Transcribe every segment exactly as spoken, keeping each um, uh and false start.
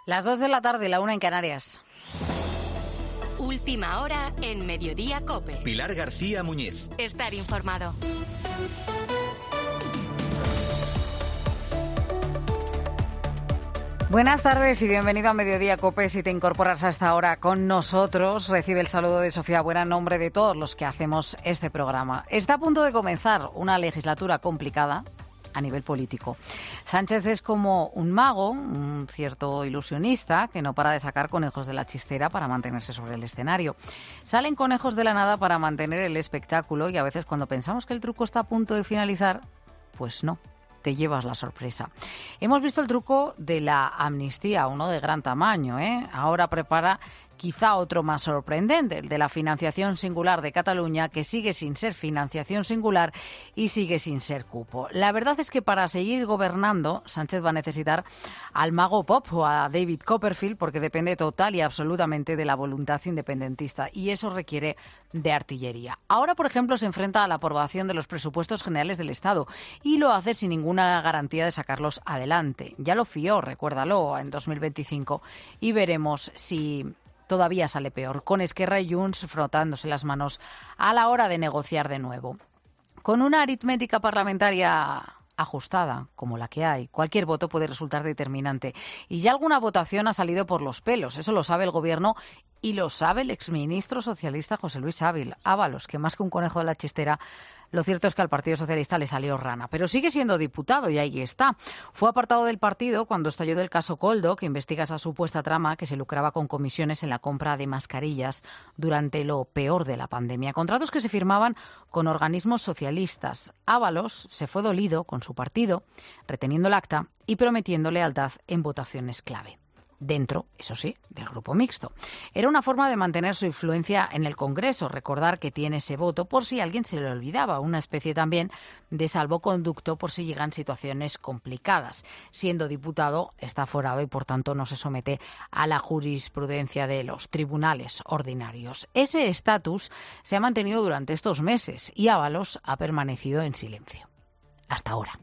Las dos de la tarde, la una en Canarias. Última hora en Mediodía COPE. Pilar García Muñiz. Estar informado. Buenas tardes y bienvenido a Mediodía COPE. Si te incorporas a esta hora con nosotros, recibe el saludo de Sofía Buera en nombre de todos los que hacemos este programa. Está a punto de comenzar una legislatura complicada a nivel político. Sánchez es como un mago, un cierto ilusionista, que no para de sacar conejos de la chistera para mantenerse sobre el escenario. Salen conejos de la nada para mantener el espectáculo y a veces cuando pensamos que el truco está a punto de finalizar, pues no. Te llevas la sorpresa. Hemos visto el truco de la amnistía, uno de gran tamaño, ¿eh? Ahora prepara quizá otro más sorprendente, el de la financiación singular de Cataluña, que sigue sin ser financiación singular y sigue sin ser cupo. La verdad es que para seguir gobernando, Sánchez va a necesitar al mago pop o a David Copperfield, porque depende total y absolutamente de la voluntad independentista, y eso requiere de artillería. Ahora, por ejemplo, se enfrenta a la aprobación de los presupuestos generales del Estado y lo hace sin ninguna garantía de sacarlos adelante. Ya lo fió, recuérdalo, en dos mil veinticinco, y veremos si todavía sale peor, con Esquerra y Junts frotándose las manos a la hora de negociar de nuevo. Con una aritmética parlamentaria ajustada, como la que hay, cualquier voto puede resultar determinante. Y ya alguna votación ha salido por los pelos, eso lo sabe el Gobierno y lo sabe el exministro socialista José Luis Ábalos, que más que un conejo de la chistera, lo cierto es que al Partido Socialista le salió rana, pero sigue siendo diputado y ahí está. Fue apartado del partido cuando estalló del caso Koldo, que investiga esa supuesta trama que se lucraba con comisiones en la compra de mascarillas durante lo peor de la pandemia. Contratos que se firmaban con organismos socialistas. Ábalos se fue dolido con su partido, reteniendo el acta y prometiendo lealtad en votaciones clave. Dentro, eso sí, del grupo mixto. Era una forma de mantener su influencia en el Congreso, recordar que tiene ese voto por si alguien se le olvidaba, una especie también de salvoconducto por si llegan situaciones complicadas. Siendo diputado, está aforado y por tanto no se somete a la jurisprudencia de los tribunales ordinarios. Ese estatus se ha mantenido durante estos meses y Ábalos ha permanecido en silencio. Hasta ahora.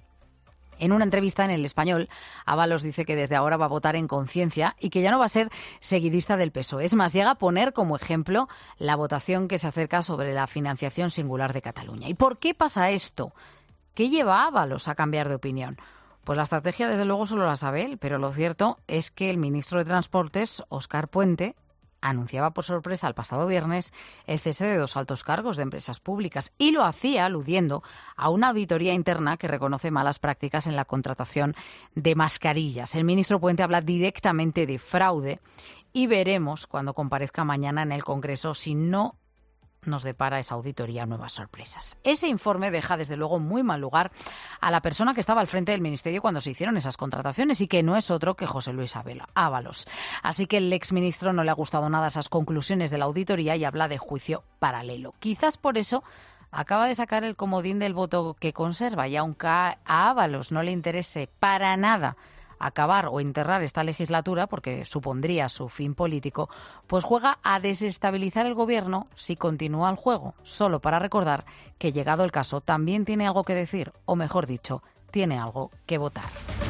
En una entrevista en El Español, Ábalos dice que desde ahora va a votar en conciencia y que ya no va a ser seguidista del P S O E. Es más, llega a poner como ejemplo la votación que se acerca sobre la financiación singular de Cataluña. ¿Y por qué pasa esto? ¿Qué lleva a Ábalos a cambiar de opinión? Pues la estrategia, desde luego, solo la sabe él, pero lo cierto es que el ministro de Transportes, Óscar Puente, anunciaba por sorpresa el pasado viernes el cese de dos altos cargos de empresas públicas y lo hacía aludiendo a una auditoría interna que reconoce malas prácticas en la contratación de mascarillas. El ministro Puente habla directamente de fraude y veremos cuando comparezca mañana en el Congreso si no nos depara esa auditoría nuevas sorpresas. Ese informe deja desde luego muy mal lugar a la persona que estaba al frente del Ministerio cuando se hicieron esas contrataciones y que no es otro que José Luis Ábalos. Así que el exministro no le ha gustado nada esas conclusiones de la auditoría y habla de juicio paralelo. Quizás por eso acaba de sacar el comodín del voto que conserva y aunque a Ábalos no le interese para nada acabar o enterrar esta legislatura, porque supondría su fin político, pues juega a desestabilizar el gobierno si continúa el juego, solo para recordar que, llegado el caso, también tiene algo que decir, o mejor dicho, tiene algo que votar.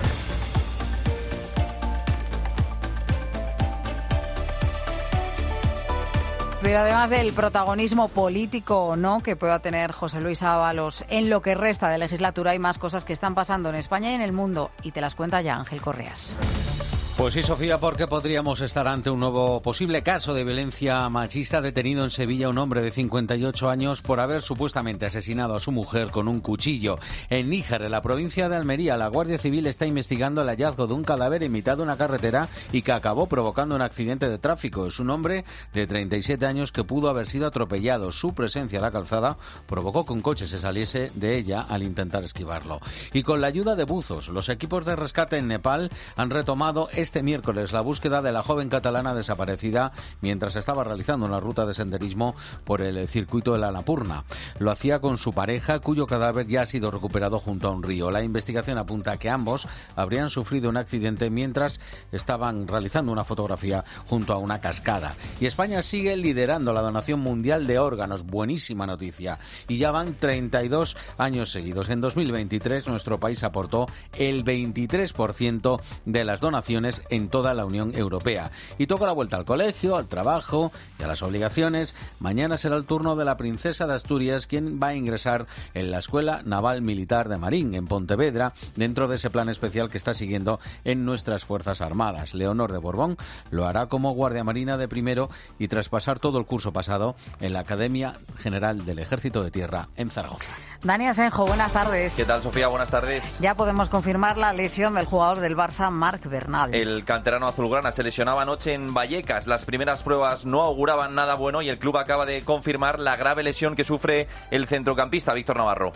Pero además del protagonismo político o no que pueda tener José Luis Ábalos en lo que resta de legislatura, hay más cosas que están pasando en España y en el mundo, y te las cuenta ya Ángel Correas. Pues sí, Sofía, porque podríamos estar ante un nuevo posible caso de violencia machista. Detenido en Sevilla un hombre de cincuenta y ocho años por haber supuestamente asesinado a su mujer con un cuchillo. En Níjar, en la provincia de Almería, la Guardia Civil está investigando el hallazgo de un cadáver en mitad de una carretera y que acabó provocando un accidente de tráfico. Es un hombre de treinta y siete años que pudo haber sido atropellado. Su presencia en la calzada provocó que un coche se saliese de ella al intentar esquivarlo. Y con la ayuda de buzos, los equipos de rescate en Nepal han retomado este Este miércoles la búsqueda de la joven catalana desaparecida mientras estaba realizando una ruta de senderismo por el circuito de la Annapurna. Lo hacía con su pareja, cuyo cadáver ya ha sido recuperado junto a un río. La investigación apunta a que ambos habrían sufrido un accidente mientras estaban realizando una fotografía junto a una cascada. Y España sigue liderando la donación mundial de órganos. Buenísima noticia. Y ya van treinta y dos años seguidos. En dos mil veintitrés nuestro país aportó el veintitrés por ciento de las donaciones países en toda la Unión Europea. Y toca la vuelta al colegio, al trabajo y a las obligaciones. Mañana será el turno de la princesa de Asturias, quien va a ingresar en la Escuela Naval Militar de Marín, en Pontevedra, dentro de ese plan especial que está siguiendo en nuestras Fuerzas Armadas. Leonor de Borbón lo hará como guardia marina de primero y tras pasar todo el curso pasado en la Academia General del Ejército de Tierra en Zaragoza. Dani Asenjo, buenas tardes. ¿Qué tal, Sofía? Buenas tardes. Ya podemos confirmar la lesión del jugador del Barça, Marc Bernal. El canterano azulgrana se lesionaba anoche en Vallecas. Las primeras pruebas no auguraban nada bueno y el club acaba de confirmar la grave lesión que sufre el centrocampista Víctor Navarro.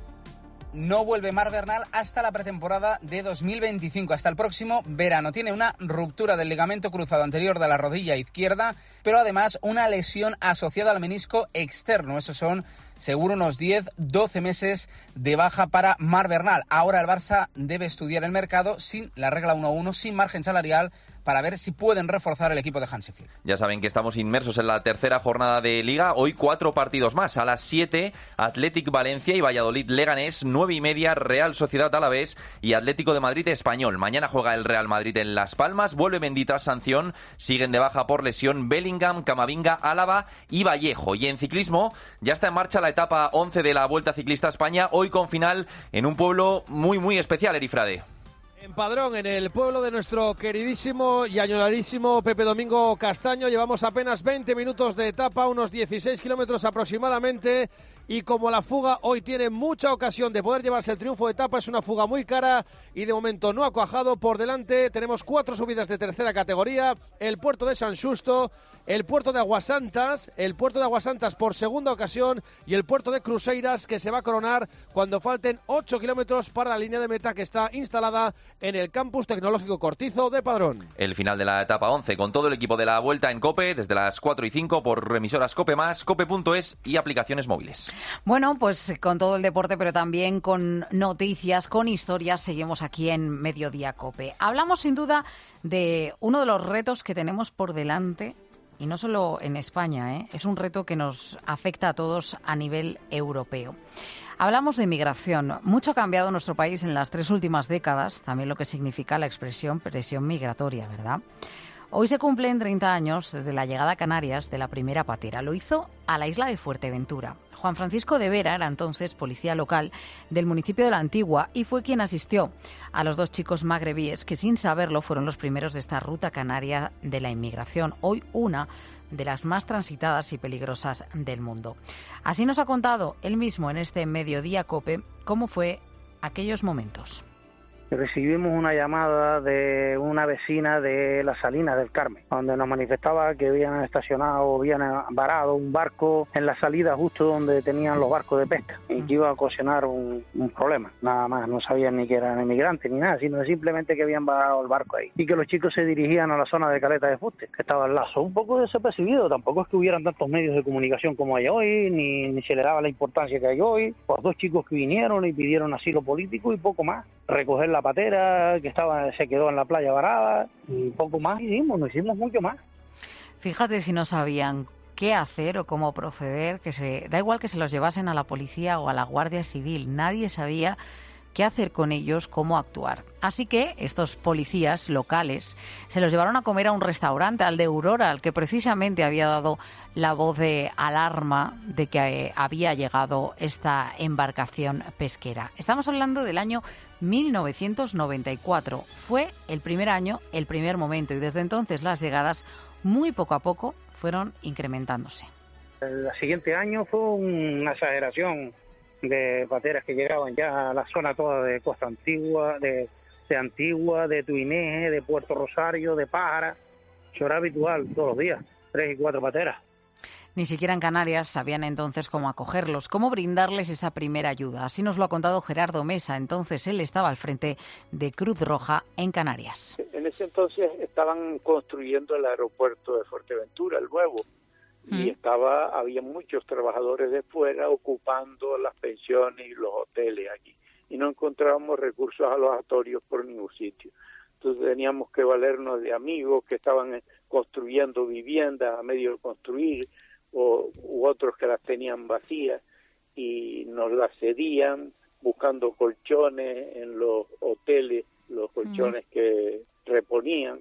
No vuelve Marc Bernal hasta la pretemporada de dos mil veinticinco, hasta el próximo verano. Tiene una ruptura del ligamento cruzado anterior de la rodilla izquierda, pero además una lesión asociada al menisco externo. Esos son seguro unos diez doce meses de baja para Marc Bernal. Ahora el Barça debe estudiar el mercado sin la regla uno a uno, sin margen salarial, para ver si pueden reforzar el equipo de Hansi Flick. Ya saben que estamos inmersos en la tercera jornada de Liga. Hoy cuatro partidos más. A las siete, Athletic Valencia y Valladolid Leganés. Nueve y media, Real Sociedad Alavés y Atlético de Madrid Español. Mañana juega el Real Madrid en Las Palmas. Vuelve Mendy tras sanción. Siguen de baja por lesión Bellingham, Camavinga, Álava y Vallejo. Y en ciclismo ya está en marcha la etapa once de la Vuelta Ciclista a España. Hoy con final en un pueblo muy, muy especial, Erifrade. En Padrón, en el pueblo de nuestro queridísimo y añoradísimo Pepe Domingo Castaño. Llevamos apenas veinte minutos de etapa, unos dieciséis kilómetros aproximadamente. Y como la fuga hoy tiene mucha ocasión de poder llevarse el triunfo de etapa, es una fuga muy cara y de momento no ha cuajado. Por delante tenemos cuatro subidas de tercera categoría: el puerto de San Xusto, el puerto de Aguasantas, el puerto de Aguasantas por segunda ocasión y el puerto de Cruceiras, que se va a coronar cuando falten ocho kilómetros para la línea de meta que está instalada en el Campus Tecnológico Cortizo de Padrón. El final de la etapa once con todo el equipo de la Vuelta en COPE desde las cuatro y cinco por emisoras COPE más, cope punto es y aplicaciones móviles. Bueno, pues con todo el deporte, pero también con noticias, con historias, seguimos aquí en Mediodía COPE. Hablamos sin duda de uno de los retos que tenemos por delante, y no solo en España, ¿eh? Es un reto que nos afecta a todos a nivel europeo. Hablamos de migración. Mucho ha cambiado en nuestro país en las tres últimas décadas, también lo que significa la expresión presión migratoria, ¿verdad? Hoy se cumplen treinta años de la llegada a Canarias de la primera patera. Lo hizo a la isla de Fuerteventura. Juan Francisco de Vera era entonces policía local del municipio de La Antigua y fue quien asistió a los dos chicos magrebíes que, sin saberlo, fueron los primeros de esta ruta canaria de la inmigración, hoy una de las más transitadas y peligrosas del mundo. Así nos ha contado él mismo en este Mediodía COPE cómo fue aquellos momentos. Recibimos una llamada de una vecina de las Salinas del Carmen, donde nos manifestaba que habían estacionado, habían varado un barco en la salida justo donde tenían los barcos de pesca y que iba a ocasionar un, un problema. Nada más, no sabían ni que eran inmigrantes ni nada, sino simplemente que habían varado el barco ahí y que los chicos se dirigían a la zona de Caleta de Fuste, que estaba al lazo. Un poco desapercibido, tampoco es que hubieran tantos medios de comunicación como hay hoy, ni, ni se le daba la importancia que hay hoy. Pues dos chicos que vinieron y pidieron asilo político y poco más. Recoger la patera que estaba se quedó en la playa varada y poco más hicimos, no hicimos mucho más. Fíjate si no sabían qué hacer o cómo proceder, que se da igual que se los llevasen a la policía o a la Guardia Civil, nadie sabía qué hacer con ellos, cómo actuar. Así que estos policías locales se los llevaron a comer a un restaurante, al de Aurora, al que precisamente había dado la voz de alarma de que había llegado esta embarcación pesquera. Estamos hablando del año mil novecientos noventa y cuatro. Fue el primer año, el primer momento, y desde entonces las llegadas, muy poco a poco, fueron incrementándose. El siguiente año fue una exageración de pateras que llegaban ya a la zona toda de Costa Antigua, de, de Antigua, de Tuineje, de Puerto Rosario, de Pájara. Eso era habitual todos los días, tres y cuatro pateras. Ni siquiera en Canarias sabían entonces cómo acogerlos, cómo brindarles esa primera ayuda. Así nos lo ha contado Gerardo Mesa. Entonces él estaba al frente de Cruz Roja en Canarias. En ese entonces estaban construyendo el aeropuerto de Fuerteventura, el nuevo. Y estaba había muchos trabajadores de fuera ocupando las pensiones y los hoteles aquí. Y no encontrábamos recursos alojatorios por ningún sitio. Entonces teníamos que valernos de amigos que estaban construyendo viviendas a medio de construir, o u otros que las tenían vacías y nos las cedían buscando colchones en los hoteles, los colchones mm. que imponían.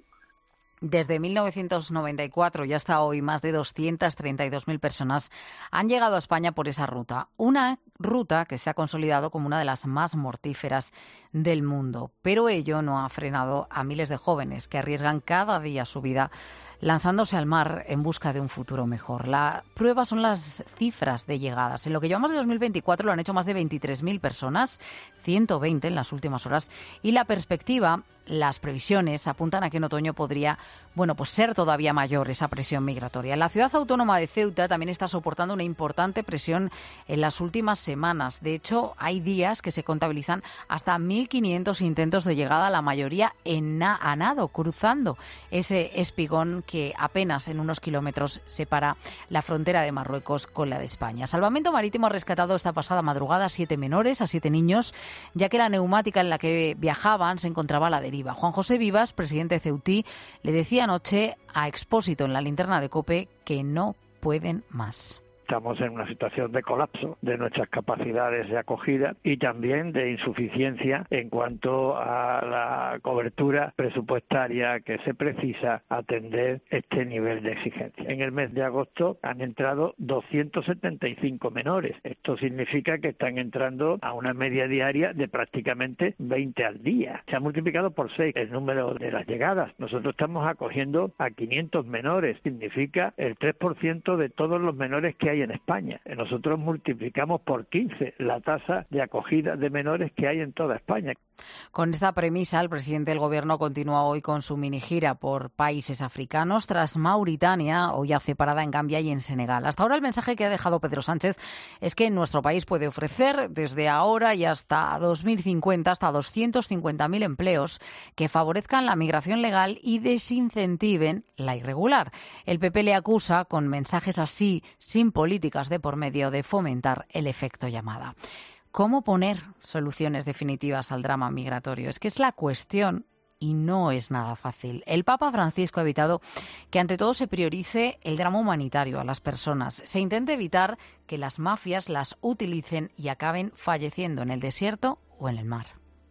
Desde mil novecientos noventa y cuatro y hasta hoy, más de doscientas treinta y dos mil personas han llegado a España por esa ruta. Una ruta que se ha consolidado como una de las más mortíferas del mundo. Pero ello no ha frenado a miles de jóvenes que arriesgan cada día su vida lanzándose al mar en busca de un futuro mejor. La prueba son las cifras de llegadas. En lo que llevamos de dos mil veinticuatro lo han hecho más de veintitrés mil personas, ciento veinte en las últimas horas, y la perspectiva, las previsiones apuntan a que en otoño podría, bueno, pues ser todavía mayor esa presión migratoria. La ciudad autónoma de Ceuta también está soportando una importante presión en las últimas semanas. De hecho, hay días que se contabilizan hasta mil quinientos intentos de llegada, la mayoría en na- a nado, cruzando ese espigón que apenas en unos kilómetros separa la frontera de Marruecos con la de España. Salvamento Marítimo ha rescatado esta pasada madrugada a siete menores, a siete niños, ya que la neumática en la que viajaban se encontraba a la deriva. Juan José Vivas, presidente de Ceutí, le decía anoche a Expósito en la linterna de COPE que no pueden más. Estamos en una situación de colapso de nuestras capacidades de acogida y también de insuficiencia en cuanto a la cobertura presupuestaria que se precisa atender este nivel de exigencia. En el mes de agosto han entrado doscientos setenta y cinco menores. Esto significa que están entrando a una media diaria de prácticamente veinte al día. Se ha multiplicado por seis el número de las llegadas. Nosotros estamos acogiendo a quinientos menores. Significa el tres por ciento de todos los menores que hay en España. Nosotros multiplicamos por quince la tasa de acogida de menores que hay en toda España. Con esta premisa, el presidente del Gobierno continúa hoy con su minigira por países africanos. Tras Mauritania, hoy hace parada en Gambia y en Senegal. Hasta ahora el mensaje que ha dejado Pedro Sánchez es que nuestro país puede ofrecer desde ahora y hasta dos mil cincuenta hasta doscientos cincuenta mil empleos que favorezcan la migración legal y desincentiven la irregular. El P P le acusa, con mensajes así, sin políticas de por medio, de fomentar el efecto llamada. ¿Cómo poner soluciones definitivas al drama migratorio? Es que es la cuestión y no es nada fácil. El Papa Francisco ha evitado que ante todo se priorice el drama humanitario a las personas. Se intenta evitar que las mafias las utilicen y acaben falleciendo en el desierto o en el mar.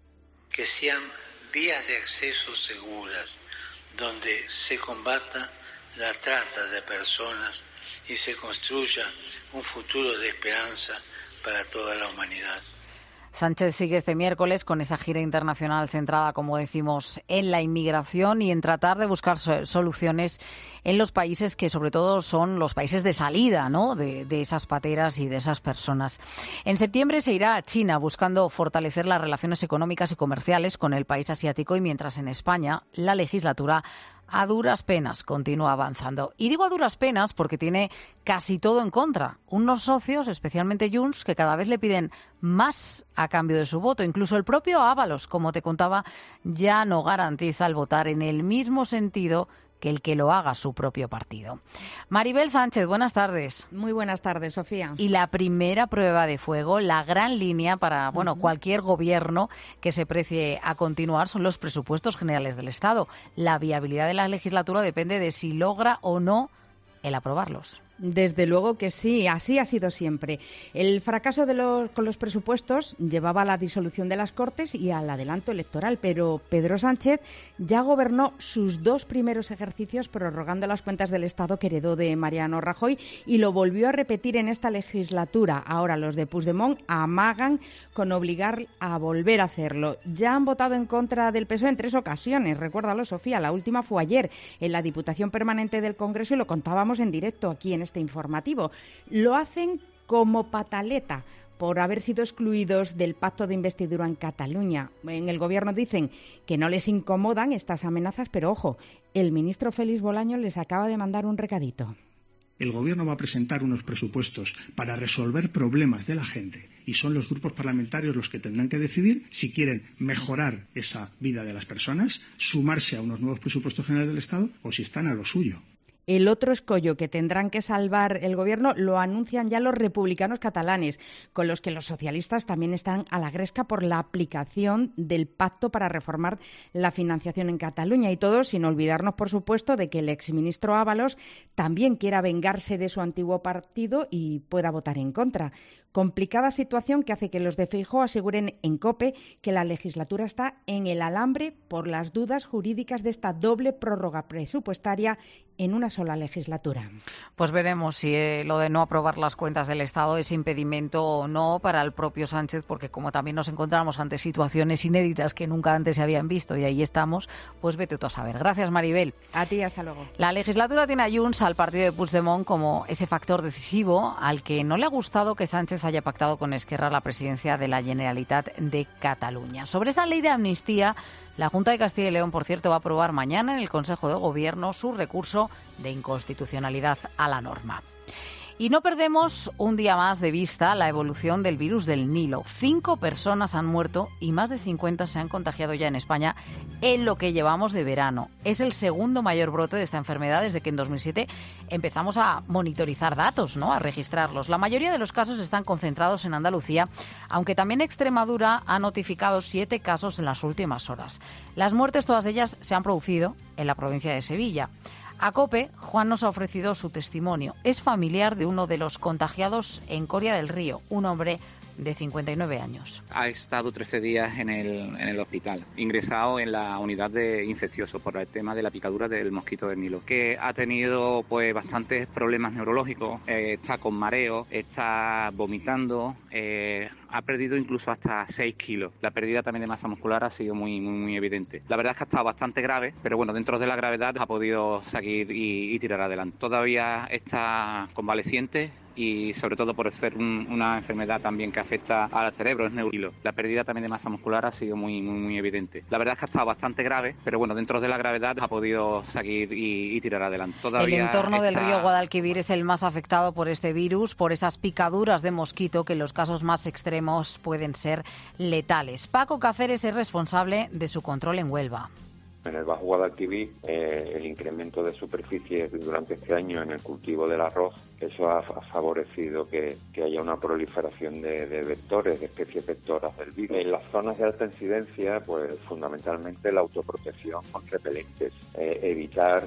Que sean vías de acceso seguras, donde se combata la trata de personas y se construya un futuro de esperanza para toda la humanidad. Sánchez sigue este miércoles con esa gira internacional centrada, como decimos, en la inmigración y en tratar de buscar soluciones en los países que sobre todo son los países de salida, ¿no?, de, de esas pateras y de esas personas. En septiembre se irá a China buscando fortalecer las relaciones económicas y comerciales con el país asiático, y mientras en España la legislatura a duras penas continúa avanzando. Y digo a duras penas porque tiene casi todo en contra. Unos socios, especialmente Junts, que cada vez le piden más a cambio de su voto. Incluso el propio Ábalos, como te contaba, ya no garantiza el votar en el mismo sentido que el que lo haga su propio partido. Maribel Sánchez, buenas tardes. Muy buenas tardes, Sofía. Y la primera prueba de fuego, la gran línea para bueno uh-huh. cualquier gobierno que se precie a continuar, son los presupuestos generales del Estado. La viabilidad de la legislatura depende de si logra o no el aprobarlos. Desde luego que sí, así ha sido siempre. El fracaso de los, con los presupuestos llevaba a la disolución de las Cortes y al adelanto electoral, pero Pedro Sánchez ya gobernó sus dos primeros ejercicios prorrogando las cuentas del Estado que heredó de Mariano Rajoy y lo volvió a repetir en esta legislatura. Ahora los de Puigdemont amagan con obligar a volver a hacerlo. Ya han votado en contra del P S O E en tres ocasiones, recuérdalo, Sofía, la última fue ayer en la Diputación Permanente del Congreso y lo contábamos en directo aquí en este informativo. Lo hacen como pataleta por haber sido excluidos del pacto de investidura en Cataluña. En el Gobierno dicen que no les incomodan estas amenazas, pero ojo, el ministro Félix Bolaños les acaba de mandar un recadito. El Gobierno va a presentar unos presupuestos para resolver problemas de la gente y son los grupos parlamentarios los que tendrán que decidir si quieren mejorar esa vida de las personas, sumarse a unos nuevos presupuestos generales del Estado o si están a lo suyo. El otro escollo que tendrán que salvar el Gobierno lo anuncian ya los republicanos catalanes, con los que los socialistas también están a la gresca por la aplicación del pacto para reformar la financiación en Cataluña. Y todo sin olvidarnos, por supuesto, de que el exministro Ábalos también quiera vengarse de su antiguo partido y pueda votar en contra. Complicada situación que hace que los de Feijóo aseguren en COPE que la legislatura está en el alambre por las dudas jurídicas de esta doble prórroga presupuestaria en una sola legislatura. Pues veremos si eh, lo de no aprobar las cuentas del Estado es impedimento o no para el propio Sánchez, porque como también nos encontramos ante situaciones inéditas que nunca antes se habían visto y ahí estamos, pues vete tú a saber. Gracias, Maribel. A ti, hasta luego. La legislatura tiene a Junts, al partido de Puigdemont, como ese factor decisivo al que no le ha gustado que Sánchez haya pactado con Esquerra la presidencia de la Generalitat de Cataluña. Sobre esa ley de amnistía, la Junta de Castilla y León, por cierto, va a aprobar mañana en el Consejo de Gobierno su recurso de inconstitucionalidad a la norma. Y no perdemos un día más de vista la evolución del virus del Nilo. Cinco personas han muerto y más de cincuenta se han contagiado ya en España en lo que llevamos de verano. Es el segundo mayor brote de esta enfermedad desde que en dos mil siete empezamos a monitorizar datos, ¿no?, a registrarlos. La mayoría de los casos están concentrados en Andalucía, aunque también Extremadura ha notificado siete casos en las últimas horas. Las muertes, todas ellas, se han producido en la provincia de Sevilla. A COPE, Juan nos ha ofrecido su testimonio. Es familiar de uno de los contagiados en Coria del Río, un hombre de cincuenta y nueve años. Ha estado trece días en el, en el hospital, ingresado en la unidad de infecciosos por el tema de la picadura del mosquito del Nilo, que ha tenido pues bastantes problemas neurológicos, eh, está con mareo, está vomitando, eh, ha perdido incluso hasta seis kilos. La pérdida también de masa muscular ha sido muy, muy, muy evidente. La verdad es que ha estado bastante grave, pero bueno, dentro de la gravedad ha podido seguir y, y tirar adelante. Todavía está convaleciente y sobre todo por ser un, una enfermedad también que afecta al cerebro, es neurilo. La pérdida también de masa muscular ha sido muy, muy, muy evidente. La verdad es que ha estado bastante grave, pero bueno, dentro de la gravedad ha podido seguir y, y tirar adelante. Todavía el entorno está... del río Guadalquivir es el más afectado por este virus, por esas picaduras de mosquito que en los casos más extremos pueden ser letales. Paco Cáceres es responsable de su control en Huelva. En el Bajo Guadalquivir, eh, el incremento de superficies durante este año en el cultivo del arroz, eso ha, ha favorecido que, que haya una proliferación de, de vectores, de especies vectoras del virus. En las zonas de alta incidencia, pues fundamentalmente la autoprotección con repelentes, eh, evitar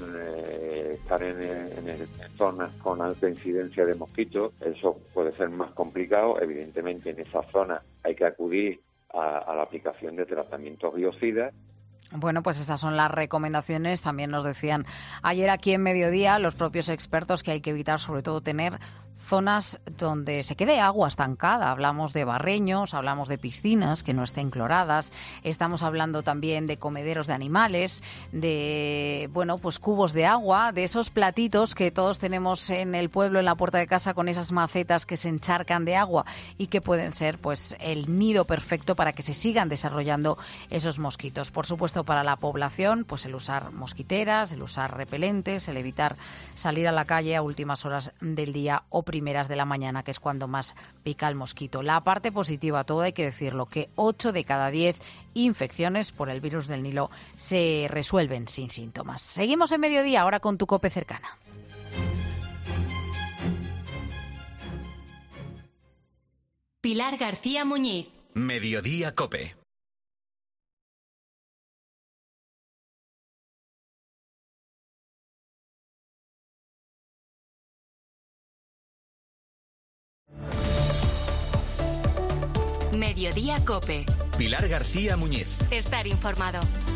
eh, estar en, en, en zonas con alta incidencia de mosquitos, eso puede ser más complicado. Evidentemente en esa zona hay que acudir a, a la aplicación de tratamientos biocidas. Bueno, pues esas son las recomendaciones. También nos decían ayer aquí en Mediodía los propios expertos que hay que evitar sobre todo tener zonas donde se quede agua estancada. Hablamos de barreños, hablamos de piscinas que no estén cloradas, estamos hablando también de comederos de animales, de, bueno, pues cubos de agua, de esos platitos que todos tenemos en el pueblo, en la puerta de casa, con esas macetas que se encharcan de agua y que pueden ser pues el nido perfecto para que se sigan desarrollando esos mosquitos. Por supuesto, para la población, pues el usar mosquiteras, el usar repelentes, el evitar salir a la calle a últimas horas del día o primeras de la mañana, que es cuando más pica el mosquito. La parte positiva, todo hay que decirlo, que ocho de cada diez infecciones por el virus del Nilo se resuelven sin síntomas. Seguimos en Mediodía, ahora con tu COPE cercana. Pilar García Muñiz. Mediodía COPE. Mediodía COPE. Pilar García Muñiz. Estar informado.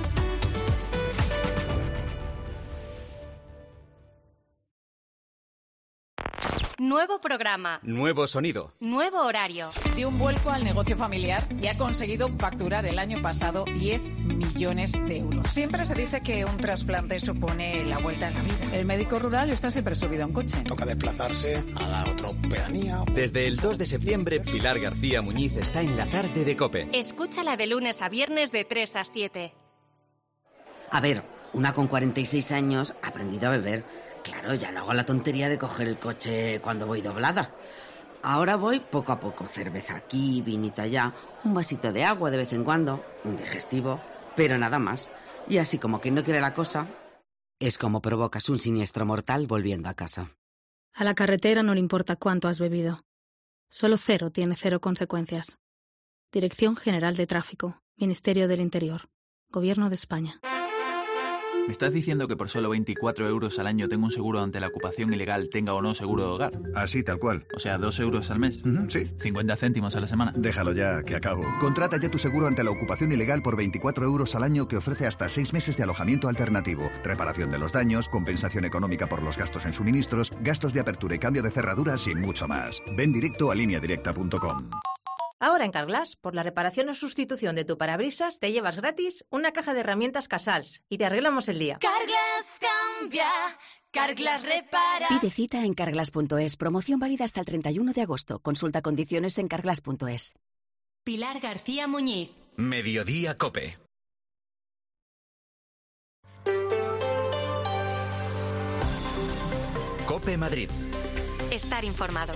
Nuevo programa. Nuevo sonido. Nuevo horario. Dio un vuelco al negocio familiar y ha conseguido facturar el año pasado diez millones de euros. Siempre se dice que un trasplante supone la vuelta a la vida. El médico rural está siempre subido a un coche. Toca desplazarse a la otra pedanía. Desde el dos de septiembre, Pilar García Muñiz está en la tarde de COPE. Escúchala de lunes a viernes de tres a siete. A ver, una con cuarenta y seis años ha aprendido a beber. Claro, ya no hago la tontería de coger el coche cuando voy doblada. Ahora voy poco a poco, cerveza aquí, vinito allá, un vasito de agua de vez en cuando, un digestivo, pero nada más. Y así como quien no quiere la cosa, es como provocas un siniestro mortal volviendo a casa. A la carretera no le importa cuánto has bebido. Solo cero tiene cero consecuencias. Dirección General de Tráfico, Ministerio del Interior, Gobierno de España. ¿Me estás diciendo que por solo veinticuatro euros al año tengo un seguro ante la ocupación ilegal, tenga o no seguro de hogar? Así, tal cual. O sea, dos euros al mes. Uh-huh, sí. cincuenta céntimos a la semana. Déjalo ya, que acabo. Contrata ya tu seguro ante la ocupación ilegal por veinticuatro euros al año, que ofrece hasta seis meses de alojamiento alternativo, reparación de los daños, compensación económica por los gastos en suministros, gastos de apertura y cambio de cerraduras y mucho más. Ven directo a línea directa punto com. Ahora en Carglass, por la reparación o sustitución de tu parabrisas, te llevas gratis una caja de herramientas Casals y te arreglamos el día. Carglass cambia, Carglass repara. Pide cita en carglass punto es. Promoción válida hasta el treinta y uno de agosto. Consulta condiciones en carglass punto es. Pilar García Muñiz. Mediodía COPE. COPE Madrid. Estar informado.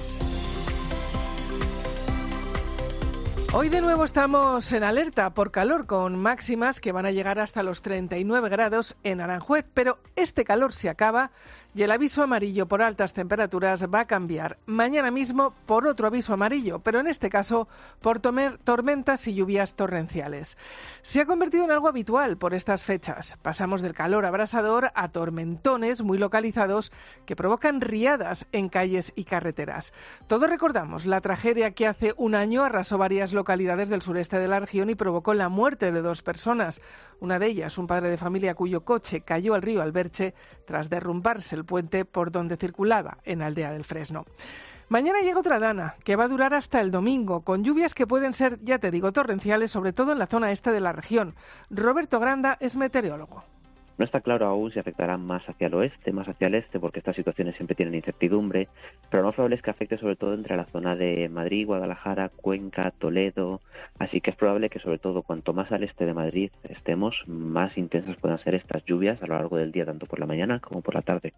Hoy de nuevo estamos en alerta por calor, con máximas que van a llegar hasta los treinta y nueve grados en Aranjuez, pero este calor se acaba y el aviso amarillo por altas temperaturas va a cambiar mañana mismo por otro aviso amarillo, pero en este caso por tormentas y lluvias torrenciales. Se ha convertido en algo habitual por estas fechas. Pasamos del calor abrasador a tormentones muy localizados que provocan riadas en calles y carreteras. Todos recordamos la tragedia que hace un año arrasó varias localidades del sureste de la región y provocó la muerte de dos personas. Una de ellas, un padre de familia cuyo coche cayó al río Alberche tras derrumbarse el puente por donde circulaba en Aldea del Fresno. Mañana llega otra dana, que va a durar hasta el domingo, con lluvias que pueden ser, ya te digo, torrenciales, sobre todo en la zona este de la región. Roberto Granda es meteorólogo. No está claro aún si afectará más hacia el oeste, más hacia el este, porque estas situaciones siempre tienen incertidumbre, pero lo probable es que afecte sobre todo entre la zona de Madrid, Guadalajara, Cuenca, Toledo, así que es probable que sobre todo cuanto más al este de Madrid estemos, más intensas puedan ser estas lluvias a lo largo del día, tanto por la mañana como por la tarde.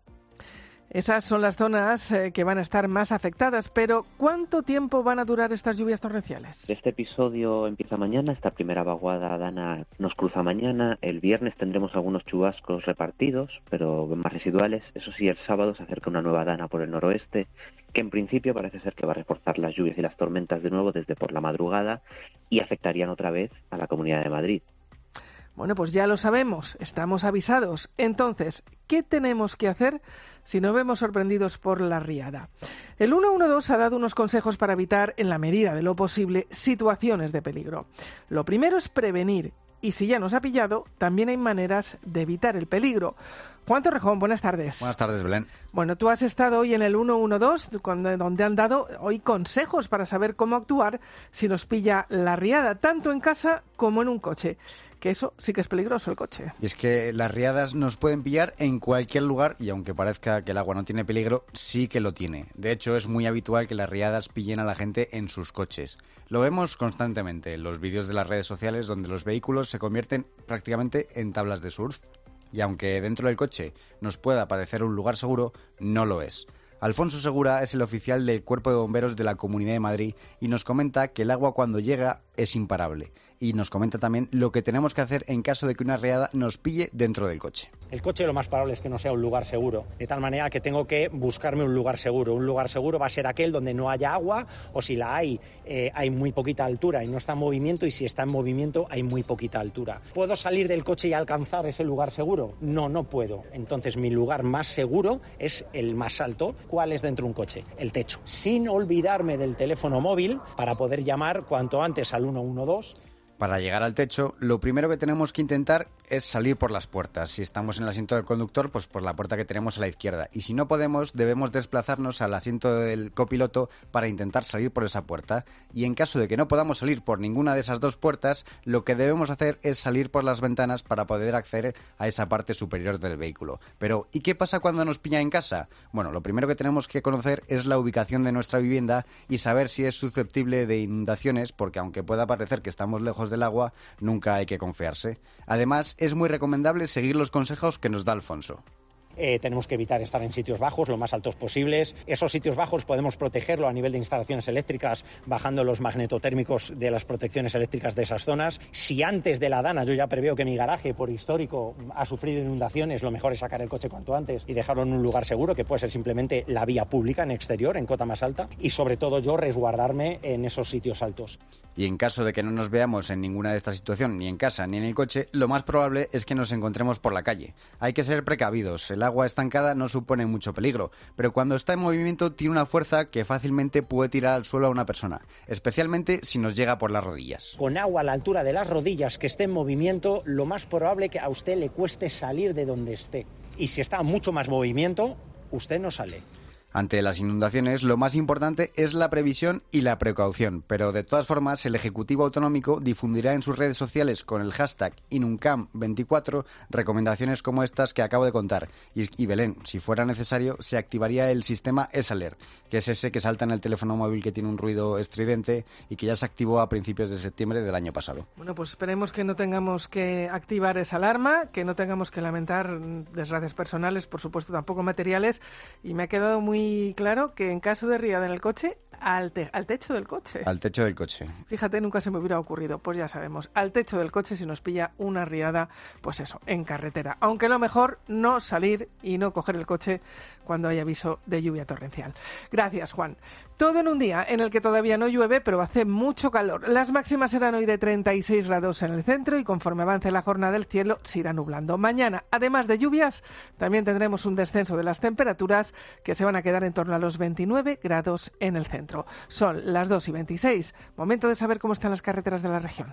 Esas son las zonas eh, que van a estar más afectadas, pero ¿cuánto tiempo van a durar estas lluvias torrenciales? Este episodio empieza mañana, esta primera vaguada dana nos cruza mañana, el viernes tendremos algunos chubascos repartidos, pero más residuales. Eso sí, el sábado se acerca una nueva dana por el noroeste, que en principio parece ser que va a reforzar las lluvias y las tormentas de nuevo desde por la madrugada y afectarían otra vez a la Comunidad de Madrid. Bueno, pues ya lo sabemos, estamos avisados. Entonces, ¿qué tenemos que hacer si nos vemos sorprendidos por la riada? El ciento doce ha dado unos consejos para evitar, en la medida de lo posible, situaciones de peligro. Lo primero es prevenir. Y si ya nos ha pillado, también hay maneras de evitar el peligro. Juan Torrejón, buenas tardes. Buenas tardes, Belén. Bueno, tú has estado hoy en el ciento doce, donde han dado hoy consejos para saber cómo actuar si nos pilla la riada, tanto en casa como en un coche. Que eso sí que es peligroso, el coche. Y es que las riadas nos pueden pillar en cualquier lugar y aunque parezca que el agua no tiene peligro, sí que lo tiene. De hecho, es muy habitual que las riadas pillen a la gente en sus coches. Lo vemos constantemente en los vídeos de las redes sociales donde los vehículos se convierten prácticamente en tablas de surf. Y aunque dentro del coche nos pueda parecer un lugar seguro, no lo es. Alfonso Segura es el oficial del Cuerpo de Bomberos de la Comunidad de Madrid y nos comenta que el agua cuando llega es imparable. Y nos comenta también lo que tenemos que hacer en caso de que una riada nos pille dentro del coche. El coche lo más probable es que no sea un lugar seguro, de tal manera que tengo que buscarme un lugar seguro. Un lugar seguro va a ser aquel donde no haya agua o si la hay, eh, hay muy poquita altura y no está en movimiento, y si está en movimiento hay muy poquita altura. ¿Puedo salir del coche y alcanzar ese lugar seguro? No, no puedo. Entonces mi lugar más seguro es el más alto. ¿Cuál es dentro de un coche? El techo. Sin olvidarme del teléfono móvil para poder llamar cuanto antes al ciento doce. Para llegar al techo, lo primero que tenemos que intentar es salir por las puertas. Si estamos en el asiento del conductor, pues por la puerta que tenemos a la izquierda. Y si no podemos, debemos desplazarnos al asiento del copiloto para intentar salir por esa puerta. Y en caso de que no podamos salir por ninguna de esas dos puertas, lo que debemos hacer es salir por las ventanas para poder acceder a esa parte superior del vehículo. Pero, ¿y qué pasa cuando nos pilla en casa? Bueno, lo primero que tenemos que conocer es la ubicación de nuestra vivienda y saber si es susceptible de inundaciones, porque aunque pueda parecer que estamos lejos del agua, nunca hay que confiarse. Además, es muy recomendable seguir los consejos que nos da Alfonso. Eh, tenemos que evitar estar en sitios bajos, lo más altos posibles. Esos sitios bajos podemos protegerlo a nivel de instalaciones eléctricas, bajando los magnetotérmicos de las protecciones eléctricas de esas zonas. Si antes de la dana yo ya preveo que mi garaje, por histórico, ha sufrido inundaciones, lo mejor es sacar el coche cuanto antes y dejarlo en un lugar seguro, que puede ser simplemente la vía pública en exterior, en cota más alta, y sobre todo yo resguardarme en esos sitios altos. Y en caso de que no nos veamos en ninguna de estas situaciones, ni en casa ni en el coche, lo más probable es que nos encontremos por la calle. Hay que ser precavidos. El agua estancada no supone mucho peligro, pero cuando está en movimiento tiene una fuerza que fácilmente puede tirar al suelo a una persona, especialmente si nos llega por las rodillas. Con agua a la altura de las rodillas que esté en movimiento, lo más probable que a usted le cueste salir de donde esté. Y si está mucho más movimiento, usted no sale. Ante las inundaciones, lo más importante es la previsión y la precaución, pero de todas formas el Ejecutivo Autonómico difundirá en sus redes sociales con el hashtag Inuncam veinticuatro recomendaciones como estas que acabo de contar. Y, y Belén, si fuera necesario, se activaría el sistema S-Alert, que es ese que salta en el teléfono móvil que tiene un ruido estridente y que ya se activó a principios de septiembre del año pasado. Bueno, pues esperemos que no tengamos que activar esa alarma, que no tengamos que lamentar desgracias personales, por supuesto tampoco materiales, y me ha quedado muy Y claro que en caso de riada en el coche, al, te- al techo del coche. Al techo del coche. Fíjate, nunca se me hubiera ocurrido. Pues ya sabemos, al techo del coche si nos pilla una riada, pues eso, en carretera. Aunque lo mejor no salir y no coger el coche cuando hay aviso de lluvia torrencial. Gracias, Juan. Todo en un día en el que todavía no llueve, pero hace mucho calor. Las máximas serán hoy de treinta y seis grados en el centro y conforme avance la jornada el cielo se irá nublando. Mañana, además de lluvias, también tendremos un descenso de las temperaturas que se van a quedar en torno a los veintinueve grados en el centro. Son las dos y veintiséis. Momento de saber cómo están las carreteras de la región.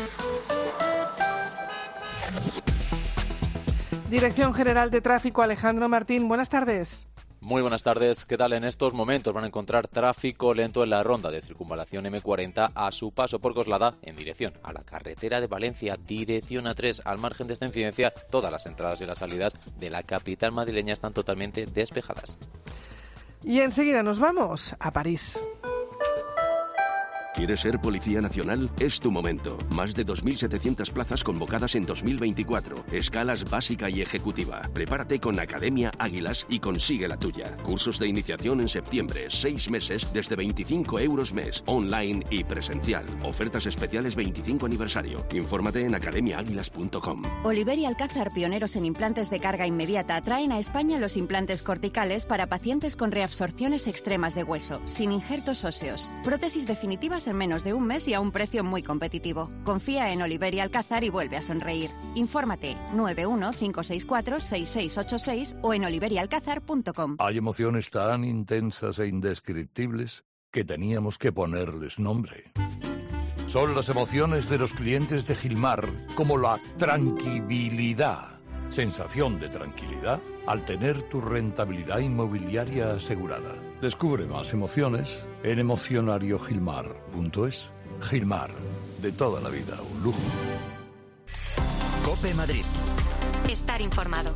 Dirección General de Tráfico, Alejandro Martín. Buenas tardes. Muy buenas tardes. ¿Qué tal? En estos momentos van a encontrar tráfico lento en la ronda de circunvalación eme cuarenta a su paso por Coslada en dirección a la carretera de Valencia, dirección A tres. Al margen de esta incidencia, todas las entradas y las salidas de la capital madrileña están totalmente despejadas. Y enseguida nos vamos a París. ¿Quieres ser Policía Nacional? Es tu momento. Más de dos mil setecientas plazas convocadas en dos mil veinticuatro. Escalas básica y ejecutiva. Prepárate con Academia Águilas y consigue la tuya. Cursos de iniciación en septiembre. Seis meses desde veinticinco euros mes. Online y presencial. Ofertas especiales veinticinco aniversario. Infórmate en academia águilas punto com. Oliver y Alcázar, pioneros en implantes de carga inmediata, traen a España los implantes corticales para pacientes con reabsorciones extremas de hueso, sin injertos óseos. Prótesis definitivas en menos de un mes y a un precio muy competitivo. Confía en Oliver y Alcázar y vuelve a sonreír. Infórmate nueve uno cinco seis cuatro seis seis ocho seis o en oliver y alcázar punto com. Hay emociones tan intensas e indescriptibles que teníamos que ponerles nombre. Son las emociones de los clientes de Gilmar, como la tranquilidad. Sensación de tranquilidad al tener tu rentabilidad inmobiliaria asegurada. Descubre más emociones en emocionario gilmar punto es. Gilmar, de toda la vida, un lujo. COPE Madrid. Estar informado.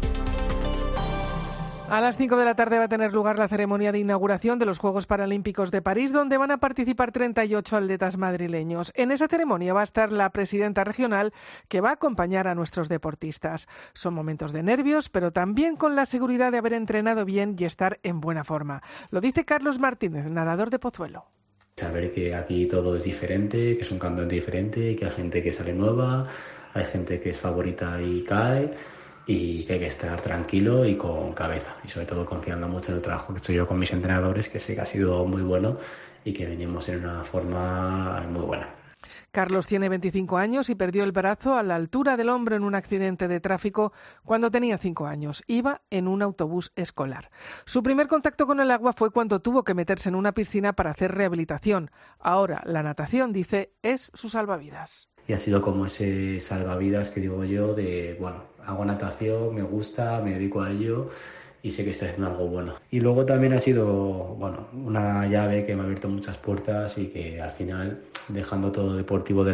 A las cinco de la tarde va a tener lugar la ceremonia de inauguración de los Juegos Paralímpicos de París, donde van a participar treinta y ocho atletas madrileños. En esa ceremonia va a estar la presidenta regional, que va a acompañar a nuestros deportistas. Son momentos de nervios, pero también con la seguridad de haber entrenado bien y estar en buena forma. Lo dice Carlos Martínez, nadador de Pozuelo. Saber que aquí todo es diferente, que es un campeonato diferente, que hay gente que sale nueva, hay gente que es favorita y cae, y que hay que estar tranquilo y con cabeza, y sobre todo confiando mucho en el trabajo que he hecho yo con mis entrenadores, que sé que ha sido muy bueno y que venimos en una forma muy buena. Carlos tiene veinticinco años y perdió el brazo a la altura del hombro en un accidente de tráfico cuando tenía cinco años. Iba en un autobús escolar. Su primer contacto con el agua fue cuando tuvo que meterse en una piscina para hacer rehabilitación. Ahora la natación, dice, es su salvavidas. Y ha sido como ese salvavidas que digo yo de, bueno, hago natación, me gusta, me dedico a ello y sé que estoy haciendo algo bueno. Y luego también ha sido, bueno, una llave que me ha abierto muchas puertas y que al final, dejando todo deportivo de lado,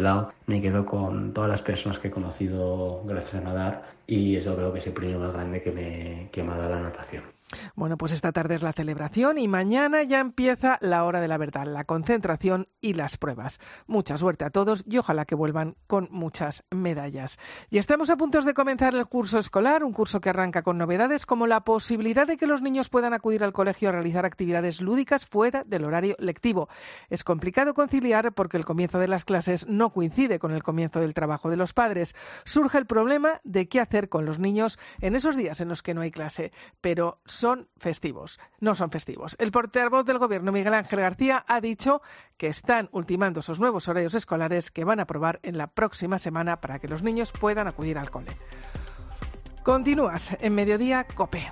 Me quedo con todas las personas que he conocido gracias a nadar y eso creo que es el premio más grande que me, que me ha dado la natación. Bueno, pues esta tarde es la celebración y mañana ya empieza la hora de la verdad, la concentración y las pruebas. Mucha suerte a todos y ojalá que vuelvan con muchas medallas. Y estamos a punto de comenzar el curso escolar, un curso que arranca con novedades como la posibilidad de que los niños puedan acudir al colegio a realizar actividades lúdicas fuera del horario lectivo. Es complicado conciliar porque el comienzo de las clases no coincide con el comienzo del trabajo de los padres. Surge el problema de qué hacer con los niños en esos días en los que no hay clase, pero son festivos, no son festivos. El portavoz del Gobierno, Miguel Ángel García, ha dicho que están ultimando esos nuevos horarios escolares que van a aprobar en la próxima semana para que los niños puedan acudir al cole. Continúas en Mediodía COPE.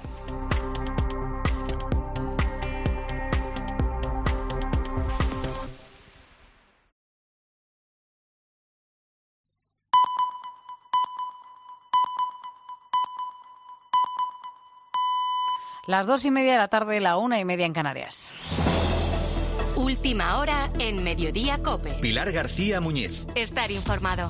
Las dos y media de la tarde, la una y media en Canarias. Última hora en Mediodía COPE. Pilar García Muñiz. Estar informado.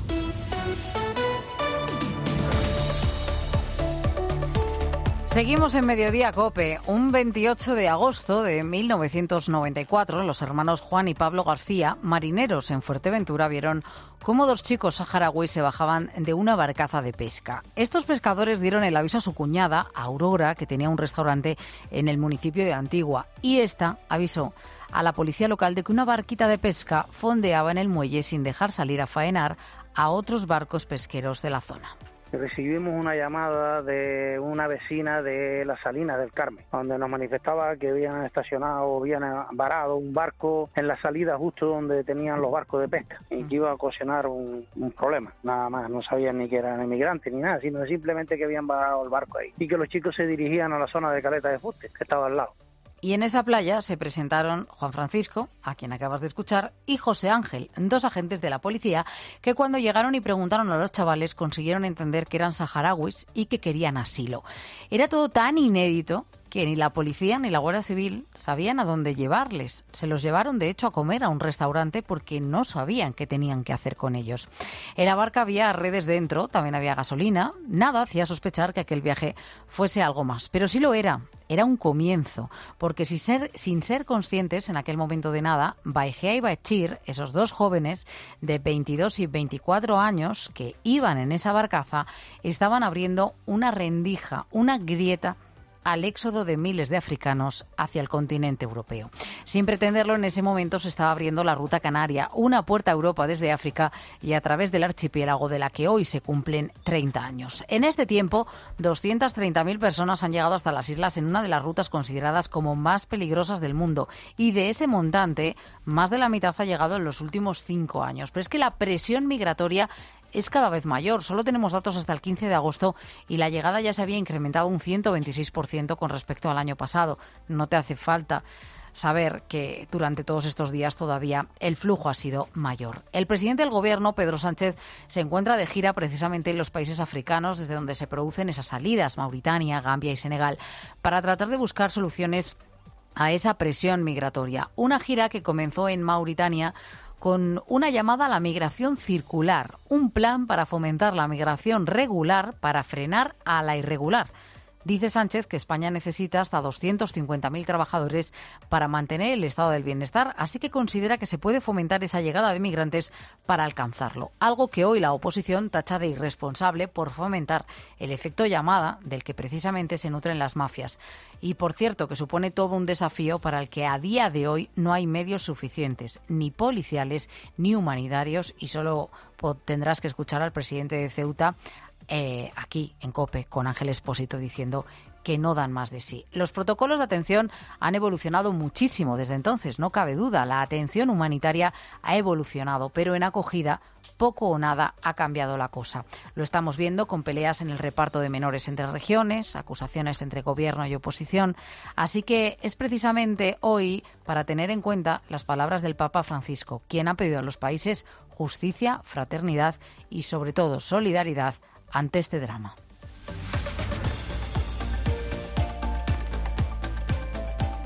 Seguimos en Mediodía COPE. Un veintiocho de agosto de mil novecientos noventa y cuatro, los hermanos Juan y Pablo García, marineros en Fuerteventura, vieron cómo dos chicos saharauis se bajaban de una barcaza de pesca. Estos pescadores dieron el aviso a su cuñada, Aurora, que tenía un restaurante en el municipio de Antigua, y esta avisó a la policía local de que una barquita de pesca fondeaba en el muelle sin dejar salir a faenar a otros barcos pesqueros de la zona. Recibimos una llamada de una vecina de las Salinas del Carmen, donde nos manifestaba que habían estacionado, habían varado un barco en la salida justo donde tenían los barcos de pesca y que iba a ocasionar un, un problema. Nada más, no sabían ni que eran inmigrantes ni nada, sino simplemente que habían varado el barco ahí y que los chicos se dirigían a la zona de Caleta de Fuste, que estaba al lado. Y en esa playa se presentaron Juan Francisco, a quien acabas de escuchar, y José Ángel, dos agentes de la policía que cuando llegaron y preguntaron a los chavales consiguieron entender que eran saharauis y que querían asilo. Era todo tan inédito que ni la policía ni la Guardia Civil sabían a dónde llevarles. Se los llevaron, de hecho, a comer a un restaurante porque no sabían qué tenían que hacer con ellos. En la barca había redes dentro, también había gasolina. Nada hacía sospechar que aquel viaje fuese algo más. Pero sí lo era. Era un comienzo, porque sin ser, sin ser conscientes en aquel momento de nada, Baigea y Bachir, esos dos jóvenes de veintidós y veinticuatro años que iban en esa barcaza, estaban abriendo una rendija, una grieta al éxodo de miles de africanos hacia el continente europeo. Sin pretenderlo, en ese momento se estaba abriendo la ruta canaria, una puerta a Europa desde África y a través del archipiélago de la que hoy se cumplen treinta años. En este tiempo, doscientas treinta mil personas han llegado hasta las islas en una de las rutas consideradas como más peligrosas del mundo y de ese montante, más de la mitad ha llegado en los últimos cinco años. Pero es que la presión migratoria es cada vez mayor. Solo tenemos datos hasta el quince de agosto y la llegada ya se había incrementado un ciento veintiséis por ciento con respecto al año pasado. No te hace falta saber que durante todos estos días todavía el flujo ha sido mayor. El presidente del Gobierno, Pedro Sánchez, se encuentra de gira precisamente en los países africanos desde donde se producen esas salidas, Mauritania, Gambia y Senegal, para tratar de buscar soluciones a esa presión migratoria. Una gira que comenzó en Mauritania con una llamada a la migración circular, un plan para fomentar la migración regular para frenar a la irregular. Dice Sánchez que España necesita hasta doscientos cincuenta mil trabajadores para mantener el estado del bienestar, así que considera que se puede fomentar esa llegada de migrantes para alcanzarlo, algo que hoy la oposición tacha de irresponsable por fomentar el efecto llamada del que precisamente se nutren las mafias. Y, por cierto, que supone todo un desafío para el que a día de hoy no hay medios suficientes, ni policiales ni humanitarios, y solo tendrás que escuchar al presidente de Ceuta Eh, aquí en COPE con Ángel Expósito diciendo que no dan más de sí. Los protocolos de atención han evolucionado muchísimo desde entonces, no cabe duda. La atención humanitaria ha evolucionado, pero en acogida poco o nada ha cambiado la cosa. Lo estamos viendo con peleas en el reparto de menores entre regiones, acusaciones entre gobierno y oposición. Así que es precisamente hoy para tener en cuenta las palabras del Papa Francisco, quien ha pedido a los países justicia, fraternidad y sobre todo solidaridad ante este drama.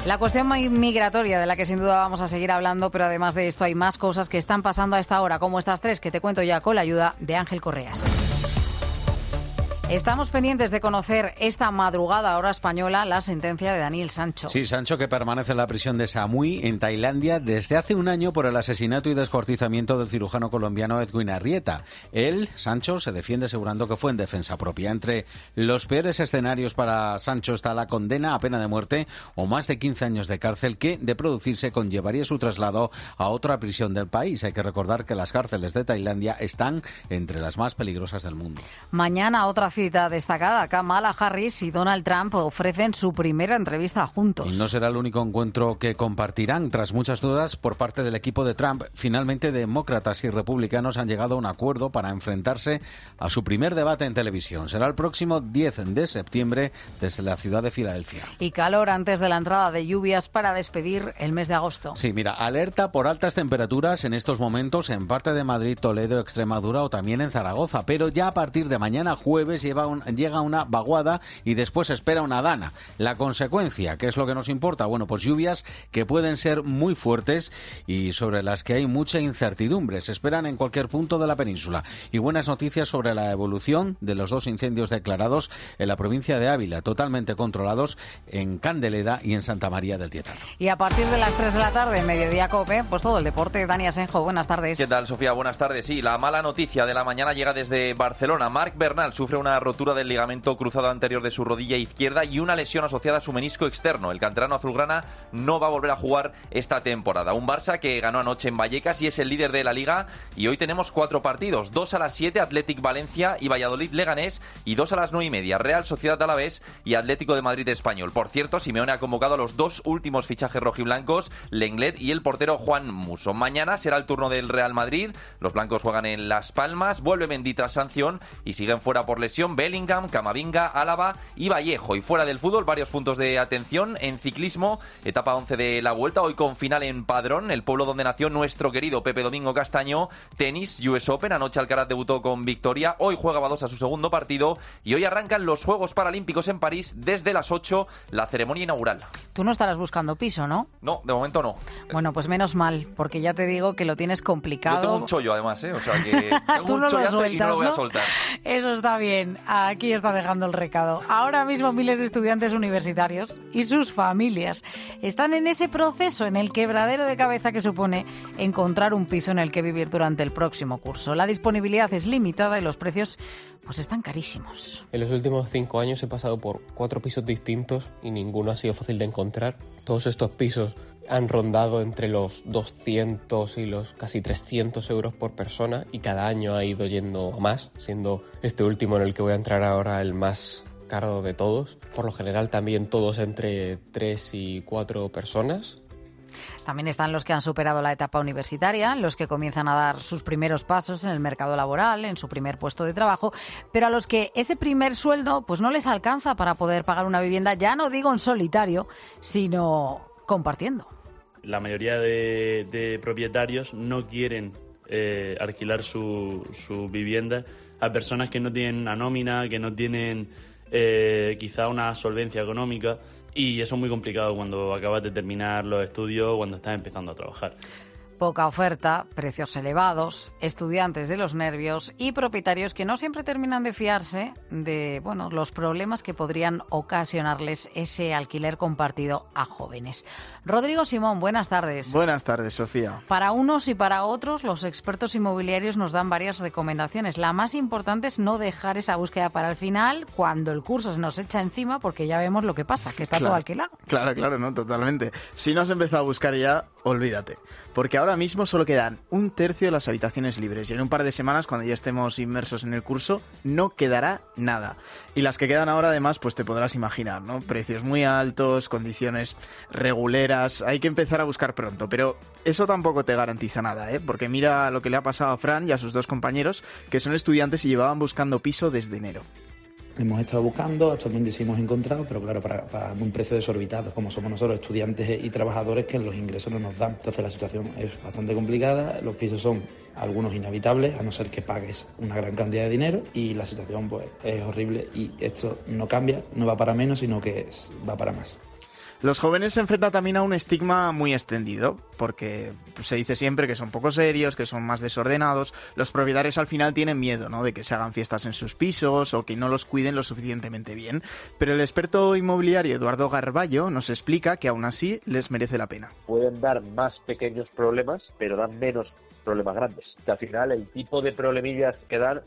La cuestión migratoria, de la que sin duda vamos a seguir hablando, pero además de esto hay más cosas que están pasando a esta hora, como estas tres que te cuento ya con la ayuda de Ángel Correas. Estamos pendientes de conocer esta madrugada, hora española, la sentencia de Daniel Sancho. Sí, Sancho, que permanece en la prisión de Samui, en Tailandia, desde hace un año por el asesinato y descuartizamiento del cirujano colombiano Edwin Arrieta. Él, Sancho, se defiende asegurando que fue en defensa propia. Entre los peores escenarios para Sancho está la condena a pena de muerte o más de quince años de cárcel que, de producirse, conllevaría su traslado a otra prisión del país. Hay que recordar que las cárceles de Tailandia están entre las más peligrosas del mundo. Mañana otra cita destacada. Kamala Harris y Donald Trump ofrecen su primera entrevista juntos. Y no será el único encuentro que compartirán. Tras muchas dudas por parte del equipo de Trump, finalmente demócratas y republicanos han llegado a un acuerdo para enfrentarse a su primer debate en televisión. Será el próximo diez de septiembre desde la ciudad de Filadelfia. Y calor antes de la entrada de lluvias para despedir el mes de agosto. Sí, mira, alerta por altas temperaturas en estos momentos en parte de Madrid, Toledo, Extremadura o también en Zaragoza, pero ya a partir de mañana jueves lleva un llega una vaguada y después espera una dana. La consecuencia, ¿qué es lo que nos importa? Bueno, pues lluvias que pueden ser muy fuertes y sobre las que hay mucha incertidumbre. Se esperan en cualquier punto de la península. Y buenas noticias sobre la evolución de los dos incendios declarados en la provincia de Ávila, totalmente controlados en Candeleda y en Santa María del Tietar. Y a partir de las tres de la tarde, en Mediodía Cope, pues todo el deporte. Dani Asenjo, buenas tardes. ¿Qué tal, Sofía? Buenas tardes. Sí, la mala noticia de la mañana llega desde Barcelona. Marc Bernal sufre una rotura del ligamento cruzado anterior de su rodilla izquierda y una lesión asociada a su menisco externo. El canterano azulgrana no va a volver a jugar esta temporada. Un Barça que ganó anoche en Vallecas y es el líder de la Liga, y hoy tenemos cuatro partidos. Dos a las siete, Athletic Valencia y Valladolid Leganés, y dos a las nueve y media, Real Sociedad Alavés y Atlético de Madrid Español. Por cierto, Simeone ha convocado a los dos últimos fichajes rojiblancos, Lenglet y el portero Juan Musso. Mañana será el turno del Real Madrid. Los blancos juegan en Las Palmas, vuelve Mendy tras sanción y siguen fuera por lesión Bellingham, Camavinga, Álava y Vallejo. Y fuera del fútbol, varios puntos de atención en ciclismo, etapa once de la Vuelta, hoy con final en Padrón, el pueblo donde nació nuestro querido Pepe Domingo Castaño. Tenis, U S Open, anoche Alcaraz debutó con victoria, hoy juega Badosa su segundo partido y hoy arrancan los Juegos Paralímpicos en París desde las ocho, la ceremonia inaugural. Tú no estarás buscando piso, ¿no? No, de momento no. Bueno, pues menos mal, porque ya te digo que lo tienes complicado. Yo tengo un chollo además, ¿eh? O sea que tengo un no chollante sueltas, y no lo voy a ¿no? soltar. Eso está bien, aquí está dejando el recado. Ahora mismo miles de estudiantes universitarios y sus familias están en ese proceso, en el quebradero de cabeza que supone encontrar un piso en el que vivir durante el próximo curso. La disponibilidad es limitada y los precios pues están carísimos. En los últimos cinco años he pasado por cuatro pisos distintos y ninguno ha sido fácil de encontrar. Todos estos pisos han rondado entre los doscientos y los casi trescientos euros por persona y cada año ha ido yendo a más, siendo este último en el que voy a entrar ahora el más caro de todos. Por lo general también todos entre tres y cuatro personas. También están los que han superado la etapa universitaria, los que comienzan a dar sus primeros pasos en el mercado laboral, en su primer puesto de trabajo, pero a los que ese primer sueldo pues no les alcanza para poder pagar una vivienda, ya no digo en solitario, sino compartiendo. La mayoría de, de propietarios no quieren eh, alquilar su, su vivienda a personas que no tienen una nómina, que no tienen eh, quizá una solvencia económica. Y eso es muy complicado cuando acabas de terminar los estudios, cuando estás empezando a trabajar. Poca oferta, precios elevados, estudiantes de los nervios y propietarios que no siempre terminan de fiarse de, bueno, los problemas que podrían ocasionarles ese alquiler compartido a jóvenes. Rodrigo Simón, buenas tardes. Buenas tardes, Sofía. Para unos y para otros, los expertos inmobiliarios nos dan varias recomendaciones. La más importante es no dejar esa búsqueda para el final, cuando el curso se nos echa encima, porque ya vemos lo que pasa, que está claro, todo alquilado. Claro, claro, no, totalmente. Si no has empezado a buscar ya, olvídate. Porque ahora mismo solo quedan un tercio de las habitaciones libres y en un par de semanas, cuando ya estemos inmersos en el curso, no quedará nada. Y las que quedan ahora, además, pues te podrás imaginar, ¿no? Precios muy altos, condiciones reguleras, hay que empezar a buscar pronto. Pero eso tampoco te garantiza nada, ¿eh? Porque mira lo que le ha pasado a Fran y a sus dos compañeros, que son estudiantes y llevaban buscando piso desde enero. Hemos estado buscando, actualmente sí hemos encontrado, pero claro, para, para un precio desorbitado, como somos nosotros, estudiantes y trabajadores, que los ingresos no nos dan. Entonces la situación es bastante complicada, los pisos son algunos inhabitables, a no ser que pagues una gran cantidad de dinero, y la situación pues es horrible y esto no cambia, no va para menos, sino que es, va para más. Los jóvenes se enfrentan también a un estigma muy extendido, porque se dice siempre que son poco serios, que son más desordenados. Los propietarios al final tienen miedo, ¿no?, de que se hagan fiestas en sus pisos o que no los cuiden lo suficientemente bien. Pero el experto inmobiliario Eduardo Garballo nos explica que aún así les merece la pena. Pueden dar más pequeños problemas, pero dan menos problemas grandes. Que al final el tipo de problemillas que dan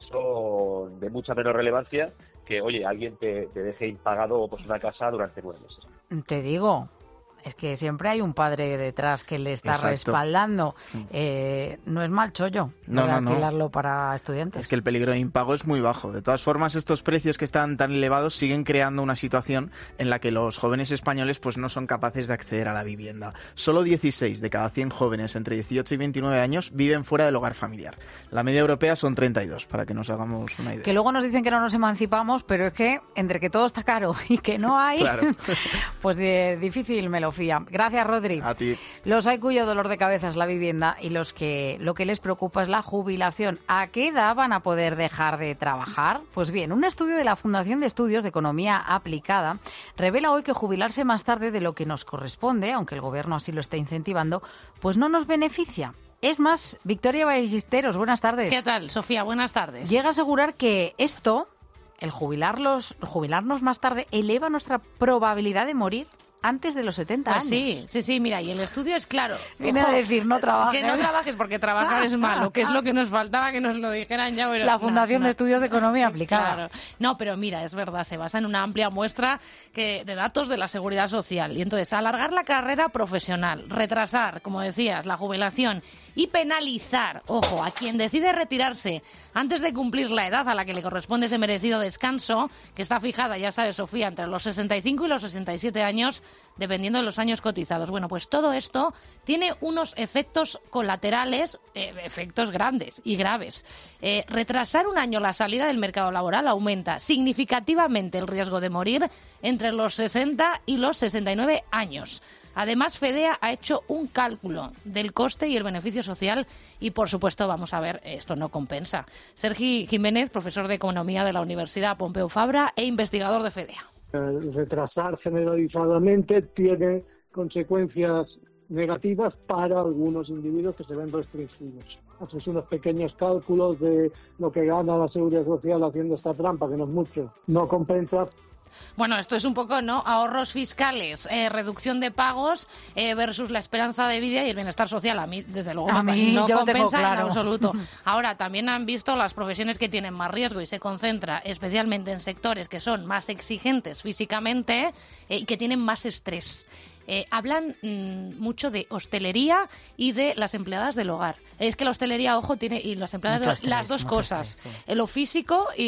son de mucha menos relevancia que, oye, alguien te, te deje impagado pues, una casa durante nueve meses. Te digo, es que siempre hay un padre detrás que le está Exacto. respaldando. Eh, no es mal chollo No, no, no. alquilarlo para estudiantes. Es que el peligro de impago es muy bajo. De todas formas, estos precios que están tan elevados siguen creando una situación en la que los jóvenes españoles pues no son capaces de acceder a la vivienda. Solo dieciséis de cada cien jóvenes entre dieciocho y veintinueve años viven fuera del hogar familiar. La media europea son treinta y dos, para que nos hagamos una idea. Que luego nos dicen que no nos emancipamos, pero es que entre que todo está caro y que no hay, Claro. pues de, difícil me lo fía. Gracias, Rodri. A ti. Los hay cuyo dolor de cabeza es la vivienda y los que lo que les preocupa es la jubilación. ¿A qué edad van a poder dejar de trabajar? Pues bien, un estudio de la Fundación de Estudios de Economía Aplicada revela hoy que jubilarse más tarde de lo que nos corresponde, aunque el gobierno así lo está incentivando, pues no nos beneficia. Es más, Victoria Ballesteros, buenas tardes. ¿Qué tal, Sofía? Buenas tardes. Llega a asegurar que esto, el jubilarlos, jubilarnos más tarde, eleva nuestra probabilidad de morir antes de los setenta Pues años. sí, sí, sí, mira, y el estudio es claro. Viene a decir, no trabajes. Que no trabajes porque trabajar es malo, que es lo que nos faltaba que nos lo dijeran ya. Pero La no, Fundación no. de Estudios de Economía Aplicada. Claro. No, pero mira, es verdad, se basa en una amplia muestra que, de datos de la Seguridad Social. Y entonces, alargar la carrera profesional, retrasar, como decías, la jubilación y penalizar, ojo, a quien decide retirarse antes de cumplir la edad a la que le corresponde ese merecido descanso, que está fijada, ya sabes, Sofía, entre los sesenta y cinco y los sesenta y siete años, dependiendo de los años cotizados. Bueno, pues todo esto tiene unos efectos colaterales, eh, efectos grandes y graves. Eh, retrasar un año la salida del mercado laboral aumenta significativamente el riesgo de morir entre los sesenta y los sesenta y nueve años. Además, FEDEA ha hecho un cálculo del coste y el beneficio social y, por supuesto, vamos a ver, esto no compensa. Sergi Jiménez, profesor de Economía de la Universidad Pompeu Fabra e investigador de FEDEA. El retrasar generalizadamente tiene consecuencias negativas para algunos individuos que se ven restringidos. Haces unos pequeños cálculos de lo que gana la Seguridad Social haciendo esta trampa, que no es mucho. No compensa. Bueno, esto es un poco, ¿no? Ahorros fiscales, eh, reducción de pagos eh, versus la esperanza de vida y el bienestar social. A mí, desde luego, A me- mí, no yo lo tengo compensa en claro. absoluto. Ahora, también han visto las profesiones que tienen más riesgo y se concentra especialmente en sectores que son más exigentes físicamente eh, y que tienen más estrés. Eh, hablan mmm, mucho de hostelería y de las empleadas del hogar. Es que la hostelería, ojo, tiene y las empleadas Mucho del hogar, las estrés, dos mucho cosas, estrés, sí. en lo físico y,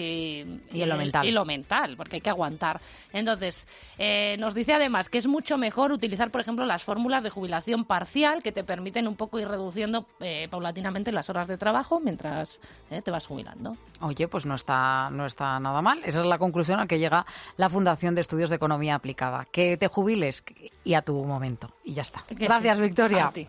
y, Y en lo mental. y lo mental, porque hay que aguantar. Entonces, eh, nos dice además que es mucho mejor utilizar, por ejemplo, las fórmulas de jubilación parcial que te permiten un poco ir reduciendo eh, paulatinamente las horas de trabajo mientras eh, te vas jubilando. Oye, pues no está, no está nada mal. Esa es la conclusión a la que llega la Fundación de Estudios de Economía Aplicada. Que te jubiles y a tu momento. Y ya está. Que Gracias, sí. Victoria. A ti.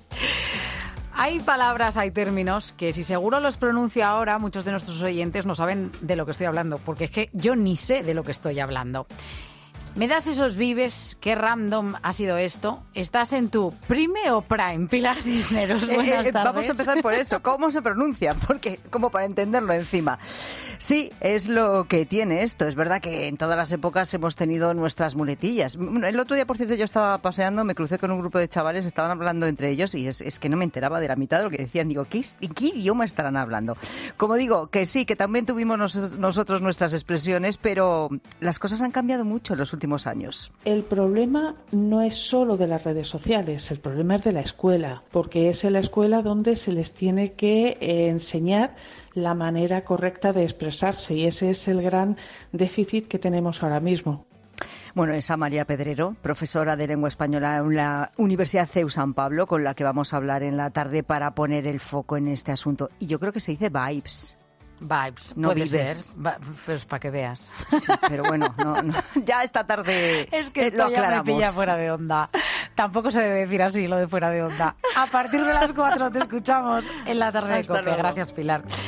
Hay palabras, hay términos que si seguro los pronuncia ahora, muchos de nuestros oyentes no saben de lo que estoy hablando, porque es que yo ni sé de lo que estoy hablando. ¿Me das esos vives? ¿Qué random ha sido esto? ¿Estás en tu prime o prime? Pilar Cisneros, Eh, buenas eh, tardes. vamos a empezar por eso. ¿Cómo se pronuncia? Porque, como para entenderlo encima. Sí, es lo que tiene esto. Es verdad que en todas las épocas hemos tenido nuestras muletillas. El otro día, por cierto, yo estaba paseando, me crucé con un grupo de chavales, estaban hablando entre ellos y es, es que no me enteraba de la mitad de lo que decían. Digo, ¿qué, ¿en qué idioma estarán hablando? Como digo, que sí, que también tuvimos nos- nosotros nuestras expresiones, pero las cosas han cambiado mucho en los últimos años. El problema no es solo de las redes sociales, el problema es de la escuela, porque es en la escuela donde se les tiene que eh, enseñar la manera correcta de expresarse y ese es el gran déficit que tenemos ahora mismo. Bueno, es a María Pedrero, profesora de lengua española en la Universidad C E U San Pablo, con la que vamos a hablar en la tarde para poner el foco en este asunto. Y yo creo que se dice vibes. Vibes, No puede vives. ser. Va- pues para que veas. Sí, pero bueno, no, no. Ya esta tarde Es que eh, esto lo ya me aclaramos. pilla fuera de onda. Tampoco se debe decir así lo de fuera de onda. A partir de las cuatro te escuchamos en la tarde de Hasta COPE. luego. Gracias, Pilar.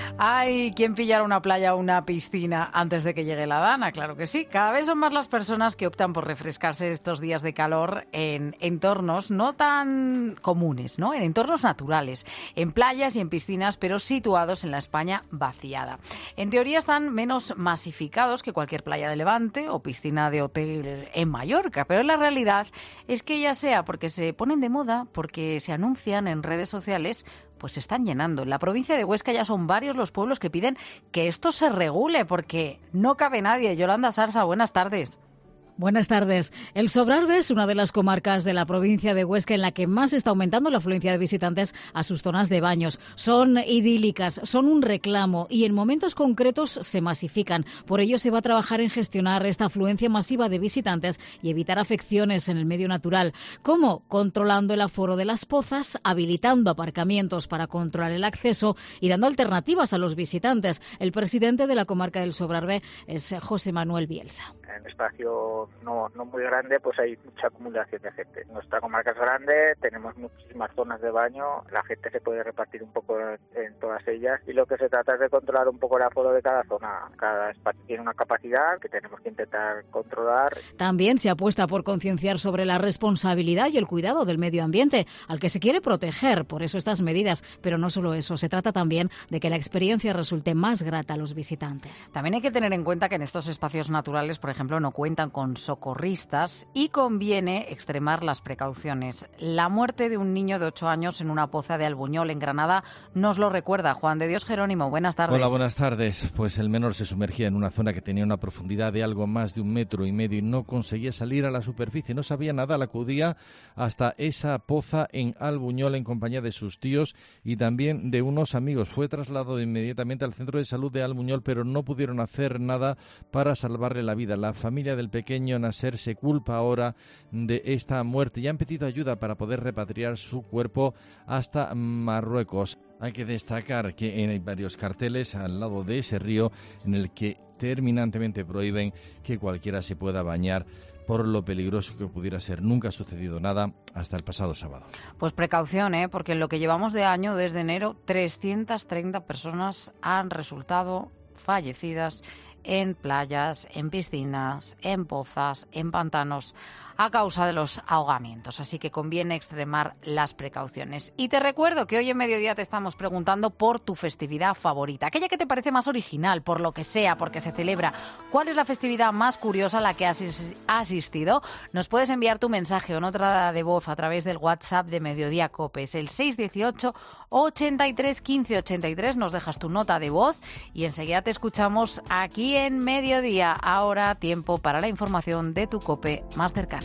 Ay, ¿quién pillara una playa o una piscina antes de que llegue la Dana? Claro que sí. Cada vez son más las personas que optan por refrescarse estos días de calor en entornos no tan comunes, ¿no? En entornos naturales, en playas y en piscinas, pero situados en la España vaciada. En teoría están menos masificados que cualquier playa de Levante o piscina de hotel en Mallorca, pero la realidad es que ya sea porque se ponen de moda, porque se anuncian en redes sociales, pues se están llenando. En la provincia de Huesca ya son varios los pueblos que piden que esto se regule porque no cabe nadie. Yolanda Sarsa, buenas tardes. Buenas tardes. El Sobrarbe es una de las comarcas de la provincia de Huesca en la que más está aumentando la afluencia de visitantes a sus zonas de baños. Son idílicas, son un reclamo y en momentos concretos se masifican. Por ello se va a trabajar en gestionar esta afluencia masiva de visitantes y evitar afecciones en el medio natural. ¿Cómo? Controlando el aforo de las pozas, habilitando aparcamientos para controlar el acceso y dando alternativas a los visitantes. El presidente de la comarca del Sobrarbe es José Manuel Bielsa. En espacio no, no muy grande, pues hay mucha acumulación de gente. Nuestra comarca es grande, tenemos muchísimas zonas de baño, la gente se puede repartir un poco en, en todas ellas y lo que se trata es de controlar un poco el aforo de cada zona. Cada espacio tiene una capacidad que tenemos que intentar controlar. También se apuesta por concienciar sobre la responsabilidad y el cuidado del medio ambiente, al que se quiere proteger, por eso estas medidas. Pero no solo eso, se trata también de que la experiencia resulte más grata a los visitantes. También hay que tener en cuenta que en estos espacios naturales, por ejemplo, no cuentan con socorristas y conviene extremar las precauciones. La muerte de un niño de ocho años en una poza de Albuñol, en Granada, nos lo recuerda. Juan de Dios Jerónimo, buenas tardes. Hola, buenas tardes. Pues el menor se sumergía en una zona que tenía una profundidad de algo más de un metro y medio y no conseguía salir a la superficie. No sabía nadar, acudía hasta esa poza en Albuñol en compañía de sus tíos y también de unos amigos. Fue trasladado inmediatamente al centro de salud de Albuñol, pero no pudieron hacer nada para salvarle la vida. La familia del pequeño Nasser se culpa ahora de esta muerte y han pedido ayuda para poder repatriar su cuerpo hasta Marruecos. Hay que destacar que hay varios carteles al lado de ese río en el que terminantemente prohíben que cualquiera se pueda bañar por lo peligroso que pudiera ser. Nunca ha sucedido nada hasta el pasado sábado. Pues precaución, ¿eh? Porque en lo que llevamos de año, desde enero, trescientas treinta personas han resultado fallecidas en playas, en piscinas, en pozas, en pantanos, a causa de los ahogamientos. Así que conviene extremar las precauciones. Y te recuerdo que hoy en Mediodía te estamos preguntando por tu festividad favorita, aquella que te parece más original, por lo que sea, porque se celebra. ¿Cuál es la festividad más curiosa a la que has asistido? Nos puedes enviar tu mensaje o nota de voz a través del WhatsApp de Mediodía Cope. Es el seis uno ocho, ochenta y tres, quince ochenta y tres. Nos dejas tu nota de voz y enseguida te escuchamos aquí en Mediodía. Ahora tiempo para la información de tu Cope más cercana.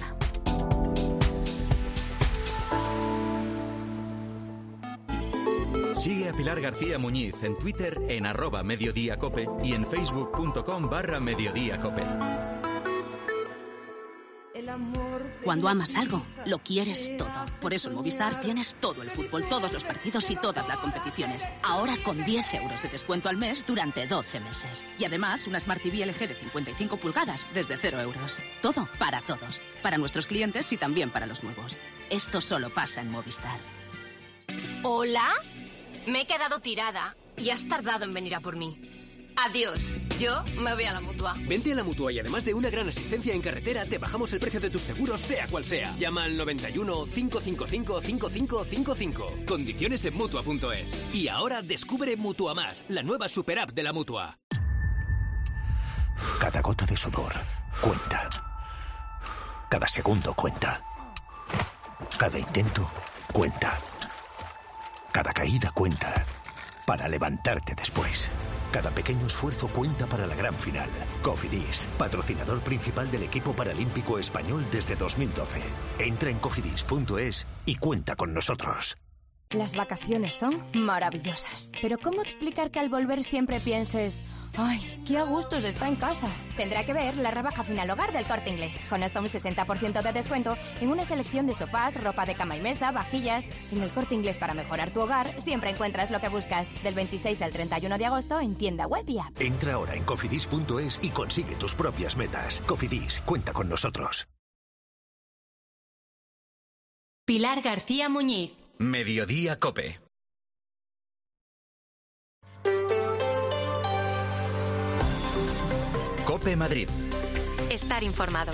Sigue a Pilar García Muñiz en Twitter en arroba mediodíacope y en facebook.com barra mediodíacope. Cuando amas algo, lo quieres todo. Por eso en Movistar tienes todo el fútbol, todos los partidos y todas las competiciones. Ahora con diez euros de descuento al mes durante doce meses. Y además una Smart T V L G de cincuenta y cinco pulgadas desde cero euros. Todo para todos. Para nuestros clientes y también para los nuevos. Esto solo pasa en Movistar. ¿Hola? Me he quedado tirada y has tardado en venir a por mí. Adiós. Yo me voy a la Mutua. Vente a la Mutua y además de una gran asistencia en carretera, te bajamos el precio de tus seguros, sea cual sea. Llama al noventa y uno, cinco cinco cinco, cinco cinco cinco cinco. Condiciones en Mutua punto es. Y ahora descubre Mutua Más, la nueva super app de la Mutua. Cada gota de sudor cuenta. Cada segundo cuenta. Cada intento cuenta. Cada caída cuenta. Para levantarte después. Cada pequeño esfuerzo cuenta para la gran final. Cofidis, patrocinador principal del equipo paralímpico español desde dos mil doce. Entra en cofidis punto es y cuenta con nosotros. Las vacaciones son maravillosas. Pero ¿cómo explicar que al volver siempre pienses... ¡Ay, qué a gusto se está en casa! Tendrá que ver la rebaja final hogar del Corte Inglés. Con hasta un sesenta por ciento de descuento en una selección de sofás, ropa de cama y mesa, vajillas. En el Corte Inglés, para mejorar tu hogar, siempre encuentras lo que buscas. Del veintiséis al treinta y uno de agosto en tienda web y app. Entra ahora en cofidis punto es y consigue tus propias metas. Cofidis, cuenta con nosotros. Pilar García Muñiz. Mediodía Cope. COPE Madrid. Estar informado.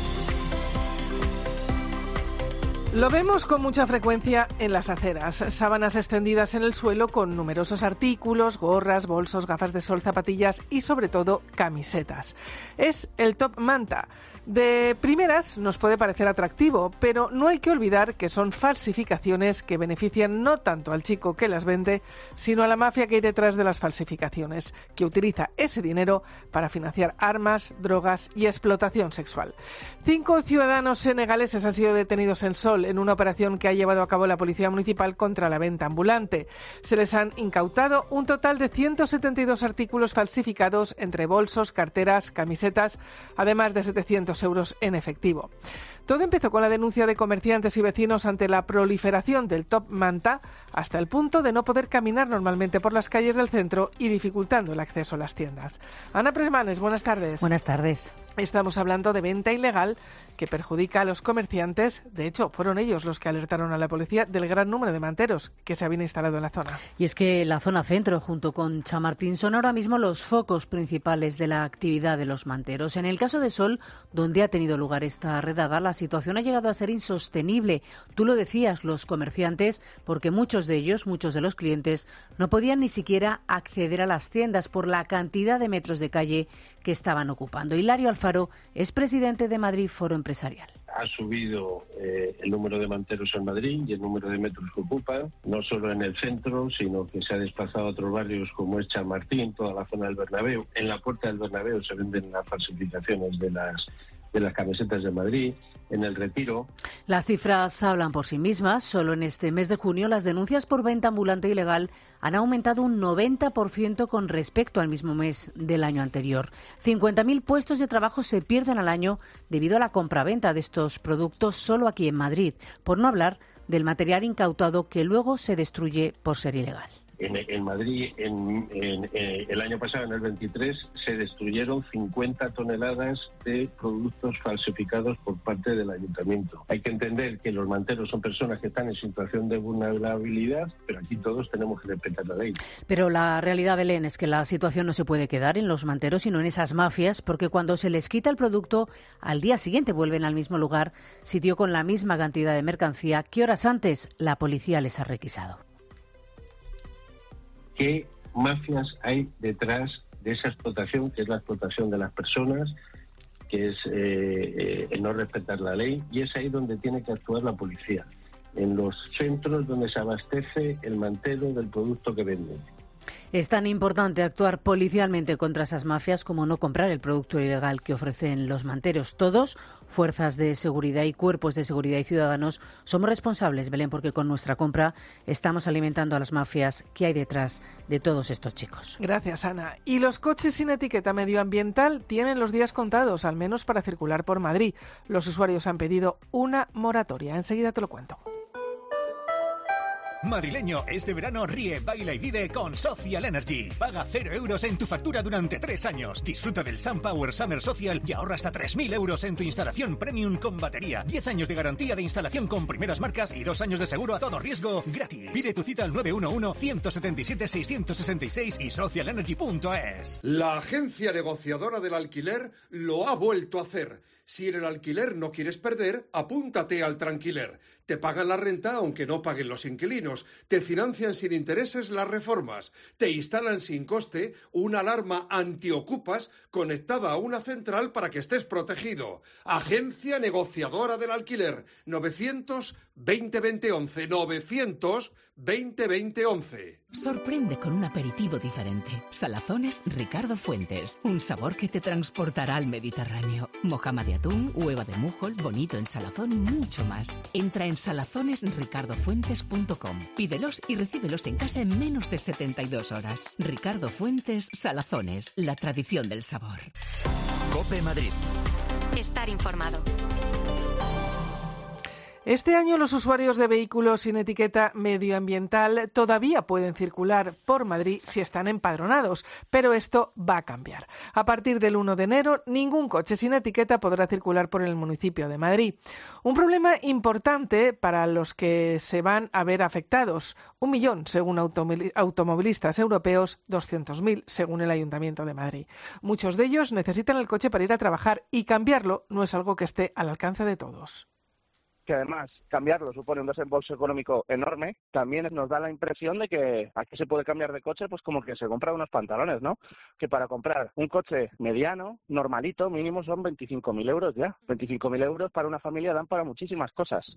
Lo vemos con mucha frecuencia en las aceras, sábanas extendidas en el suelo con numerosos artículos, gorras, bolsos, gafas de sol, zapatillas y sobre todo camisetas. Es el top manta. De primeras nos puede parecer atractivo, pero no hay que olvidar que son falsificaciones que benefician no tanto al chico que las vende, sino a la mafia que hay detrás de las falsificaciones, que utiliza ese dinero para financiar armas, drogas y explotación sexual. Cinco ciudadanos senegaleses han sido detenidos en Sol en una operación que ha llevado a cabo la Policía Municipal contra la venta ambulante. Se les han incautado un total de ciento setenta y dos artículos falsificados entre bolsos, carteras, camisetas, además de setecientos euros en efectivo. Todo empezó con la denuncia de comerciantes y vecinos ante la proliferación del top manta, hasta el punto de no poder caminar normalmente por las calles del centro y dificultando el acceso a las tiendas. Ana Presmanes, buenas tardes. Buenas tardes. Estamos hablando de venta ilegal que perjudica a los comerciantes. De hecho, fueron ellos los que alertaron a la policía del gran número de manteros que se habían instalado en la zona. Y es que la zona centro, junto con Chamartín, son ahora mismo los focos principales de la actividad de los manteros. En el caso de Sol, donde ha tenido lugar esta redada, la situación ha llegado a ser insostenible. Tú lo decías, los comerciantes, porque muchos de ellos, muchos de los clientes, no podían ni siquiera acceder a las tiendas por la cantidad de metros de calle que estaban ocupando. Hilario Alfaro es presidente de Madrid Foro Empresarial. Ha subido eh, el número de manteros en Madrid y el número de metros que ocupan, no solo en el centro, sino que se ha desplazado a otros barrios como es Chamartín, toda la zona del Bernabéu. En la puerta del Bernabéu se venden las falsificaciones de las de las camisetas de Madrid, en el Retiro. Las cifras hablan por sí mismas. Solo en este mes de junio las denuncias por venta ambulante ilegal han aumentado un noventa por ciento con respecto al mismo mes del año anterior. cincuenta mil puestos de trabajo se pierden al año debido a la compraventa de estos productos solo aquí en Madrid, por no hablar del material incautado que luego se destruye por ser ilegal. En, en Madrid, en, en, en el año pasado, en el veintitrés, se destruyeron cincuenta toneladas de productos falsificados por parte del ayuntamiento. Hay que entender que los manteros son personas que están en situación de vulnerabilidad, pero aquí todos tenemos que respetar la ley. Pero la realidad, Belén, es que la situación no se puede quedar en los manteros, sino en esas mafias, porque cuando se les quita el producto, al día siguiente vuelven al mismo lugar, sitio con la misma cantidad de mercancía que horas antes la policía les ha requisado. ¿Qué mafias hay detrás de esa explotación, que es la explotación de las personas, que es eh, eh, el no respetar la ley? Y es ahí donde tiene que actuar la policía, en los centros donde se abastece el mantero del producto que venden. Es tan importante actuar policialmente contra esas mafias como no comprar el producto ilegal que ofrecen los manteros. Todos, fuerzas de seguridad y cuerpos de seguridad y ciudadanos, somos responsables, Belén, porque con nuestra compra estamos alimentando a las mafias que hay detrás de todos estos chicos. Gracias, Ana. Y los coches sin etiqueta medioambiental tienen los días contados, al menos para circular por Madrid. Los usuarios han pedido una moratoria. Enseguida te lo cuento. Madrileño, este verano ríe, baila y vive con Social Energy. Paga cero euros en tu factura durante tres años. Disfruta del SunPower Summer Social y ahorra hasta tres mil euros en tu instalación premium con batería. diez años de garantía de instalación con primeras marcas y dos años de seguro a todo riesgo gratis. Pide tu cita al nueve uno uno, uno siete siete, seis seis seis y social energy punto es. La agencia negociadora del alquiler lo ha vuelto a hacer. Si en el alquiler no quieres perder, apúntate al Tranquiler. Te pagan la renta aunque no paguen los inquilinos. Te financian sin intereses las reformas. Te instalan sin coste una alarma antiocupas conectada a una central para que estés protegido. Agencia negociadora del alquiler. novecientos veinte veinte once. novecientos veinte veinte once. Sorprende con un aperitivo diferente. Salazones Ricardo Fuentes. Un sabor que te transportará al Mediterráneo. Mojama de atún, hueva de mújol, bonito en salazón y mucho más. Entra en salazones ricardo fuentes punto com. Pídelos y recíbelos en casa en menos de setenta y dos horas. Ricardo Fuentes Salazones. La tradición del sabor. COPE Madrid. Estar informado. Este año los usuarios de vehículos sin etiqueta medioambiental todavía pueden circular por Madrid si están empadronados, pero esto va a cambiar. A partir del uno de enero, ningún coche sin etiqueta podrá circular por el municipio de Madrid. Un problema importante para los que se van a ver afectados. Un millón, según automovilistas europeos, doscientos mil, según el Ayuntamiento de Madrid. Muchos de ellos necesitan el coche para ir a trabajar y cambiarlo no es algo que esté al alcance de todos. Que además cambiarlo supone un desembolso económico enorme, también nos da la impresión de que aquí se puede cambiar de coche pues como que se compra unos pantalones, ¿no? Que para comprar un coche mediano, normalito, mínimo son veinticinco mil euros ya. veinticinco mil euros para una familia dan para muchísimas cosas.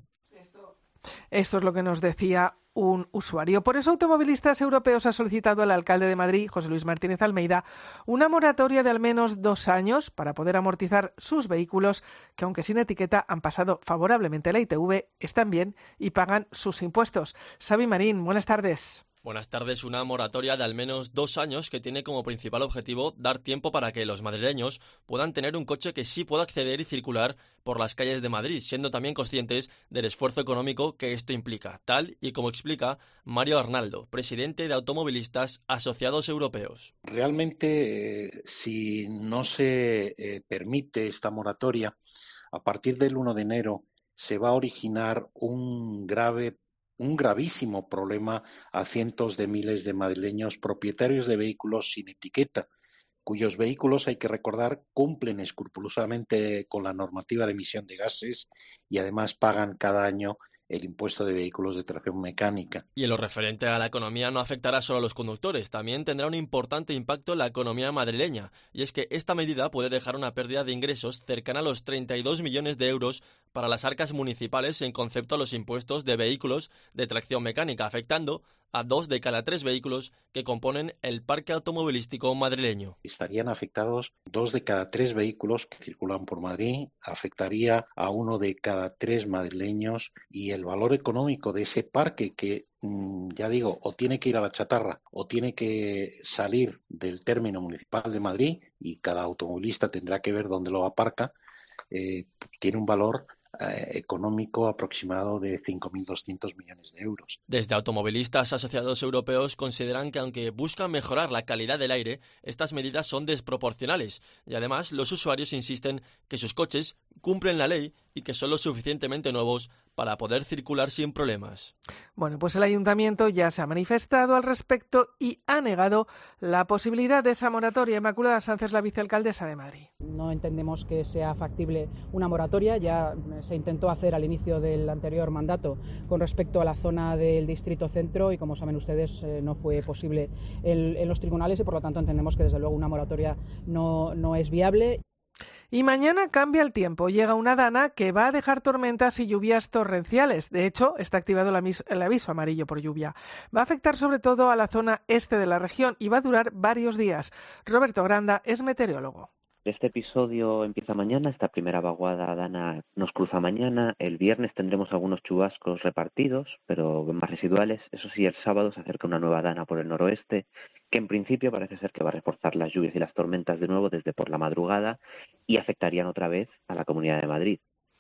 Esto es lo que nos decía un usuario. Por eso Automovilistas Europeos ha solicitado al alcalde de Madrid, José Luis Martínez Almeida, una moratoria de al menos dos años para poder amortizar sus vehículos que, aunque sin etiqueta, han pasado favorablemente la I T V, están bien y pagan sus impuestos. Xavi Marín, buenas tardes. Buenas tardes. Una moratoria de al menos dos años que tiene como principal objetivo dar tiempo para que los madrileños puedan tener un coche que sí pueda acceder y circular por las calles de Madrid, siendo también conscientes del esfuerzo económico que esto implica, tal y como explica Mario Arnaldo, presidente de Automovilistas Asociados Europeos. Realmente, eh, si no se eh, permite esta moratoria, a partir del uno de enero se va a originar un grave un gravísimo problema a cientos de miles de madrileños propietarios de vehículos sin etiqueta, cuyos vehículos, hay que recordar, cumplen escrupulosamente con la normativa de emisión de gases y además pagan cada año el impuesto de vehículos de tracción mecánica. Y en lo referente a la economía no afectará solo a los conductores, también tendrá un importante impacto en la economía madrileña, y es que esta medida puede dejar una pérdida de ingresos cercana a los treinta y dos millones de euros para las arcas municipales en concepto a los impuestos de vehículos de tracción mecánica, afectando a dos de cada tres vehículos que componen el parque automovilístico madrileño. Estarían afectados dos de cada tres vehículos que circulan por Madrid, afectaría a uno de cada tres madrileños y el valor económico de ese parque que, ya digo, o tiene que ir a la chatarra o tiene que salir del término municipal de Madrid y cada automovilista tendrá que ver dónde lo aparca, eh, tiene un valor Eh, económico aproximado de cinco mil doscientos millones de euros. Desde Automovilistas Asociados Europeos consideran que aunque buscan mejorar la calidad del aire, estas medidas son desproporcionales y además los usuarios insisten que sus coches cumplen la ley y que son lo suficientemente nuevos para poder circular sin problemas. Bueno, pues el Ayuntamiento ya se ha manifestado al respecto y ha negado la posibilidad de esa moratoria. Inmaculada Sánchez, la vicealcaldesa de Madrid. No entendemos que sea factible una moratoria. Ya se intentó hacer al inicio del anterior mandato con respecto a la zona del Distrito Centro y, como saben ustedes, eh, no fue posible en, en los tribunales y, por lo tanto, entendemos que, desde luego, una moratoria no, no es viable. Y mañana cambia el tiempo. Llega una dana que va a dejar tormentas y lluvias torrenciales. De hecho, está activado el aviso amarillo por lluvia. Va a afectar sobre todo a la zona este de la región y va a durar varios días. Roberto Granda es meteorólogo. Este episodio empieza mañana, esta primera vaguada dana nos cruza mañana. El viernes tendremos algunos chubascos repartidos, pero más residuales. Eso sí, el sábado se acerca una nueva dana por el noroeste, que en principio parece ser que va a reforzar las lluvias y las tormentas de nuevo desde por la madrugada y afectarían otra vez a la Comunidad de Madrid.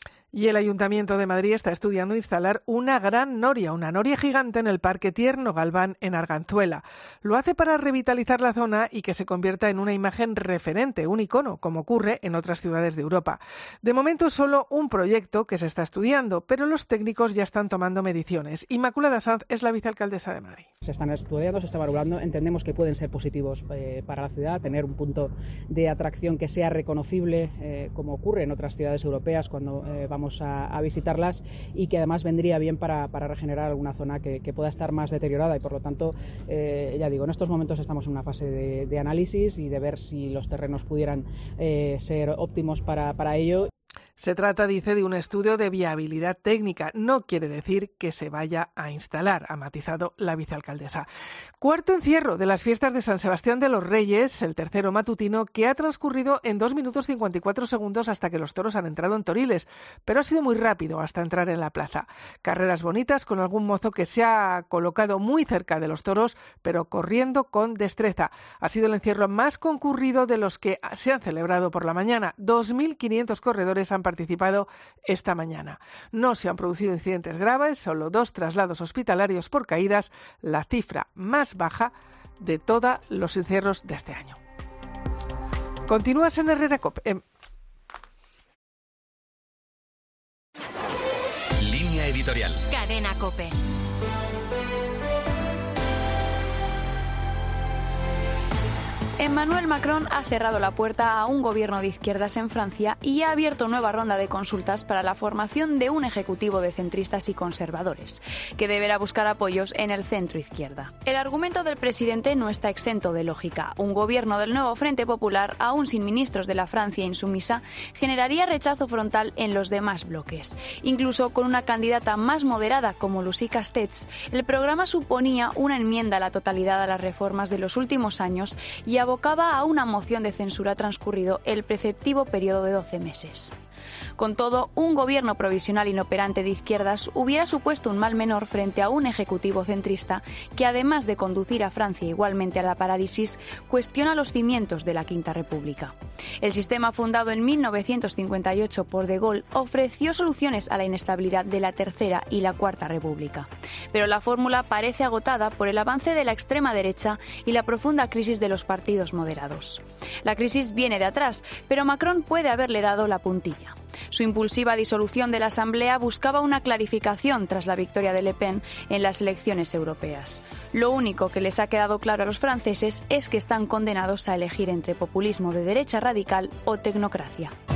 Y el Ayuntamiento de Madrid está estudiando instalar una gran noria, una noria gigante en el Parque Tierno Galván en Arganzuela. Lo hace para revitalizar la zona y que se convierta en una imagen referente, un icono, como ocurre en otras ciudades de Europa. De momento es solo un proyecto que se está estudiando, pero los técnicos ya están tomando mediciones. Inmaculada Sanz es la vicealcaldesa de Madrid. Se están estudiando, se está valorando. Entendemos que pueden ser positivos eh, para la ciudad, tener un punto de atracción que sea reconocible, eh, como ocurre en otras ciudades europeas cuando eh, vamos A, a visitarlas, y que además vendría bien para, para regenerar alguna zona que, que pueda estar más deteriorada y, por lo tanto, eh, ya digo, en estos momentos estamos en una fase de, de análisis y de ver si los terrenos pudieran eh, ser óptimos para, para ello. Se trata, dice, de un estudio de viabilidad técnica. No quiere decir que se vaya a instalar, ha matizado la vicealcaldesa. Cuarto encierro de las fiestas de San Sebastián de los Reyes, el tercero matutino, que ha transcurrido en dos minutos cincuenta y cuatro segundos hasta que los toros han entrado en Toriles, pero ha sido muy rápido hasta entrar en la plaza. Carreras bonitas con algún mozo que se ha colocado muy cerca de los toros, pero corriendo con destreza. Ha sido el encierro más concurrido de los que se han celebrado por la mañana. dos mil quinientos corredores han participado esta mañana. No se han producido incidentes graves, solo dos traslados hospitalarios por caídas, la cifra más baja de todos los encierros de este año. Continúas en Herrera Cope. Eh, Línea editorial. Cadena COPE. Emmanuel Macron ha cerrado la puerta a un gobierno de izquierdas en Francia y ha abierto nueva ronda de consultas para la formación de un ejecutivo de centristas y conservadores, que deberá buscar apoyos en el centro-izquierda. El argumento del presidente no está exento de lógica. Un gobierno del nuevo Frente Popular, aún sin ministros de la Francia insumisa, generaría rechazo frontal en los demás bloques. Incluso con una candidata más moderada como Lucie Castex, el programa suponía una enmienda a la totalidad a las reformas de los últimos años y abocaba a una moción de censura transcurrido el preceptivo periodo de doce meses. Con todo, un gobierno provisional inoperante de izquierdas hubiera supuesto un mal menor frente a un ejecutivo centrista que, además de conducir a Francia igualmente a la parálisis, cuestiona los cimientos de la Quinta República. El sistema fundado en mil novecientos cincuenta y ocho por De Gaulle ofreció soluciones a la inestabilidad de la Tercera y la Cuarta República. Pero la fórmula parece agotada por el avance de la extrema derecha y la profunda crisis de los partidos moderados. La crisis viene de atrás, pero Macron puede haberle dado la puntilla. Su impulsiva disolución de la Asamblea buscaba una clarificación tras la victoria de Le Pen en las elecciones europeas. Lo único que les ha quedado claro a los franceses es que están condenados a elegir entre populismo de derecha radical o tecnocracia.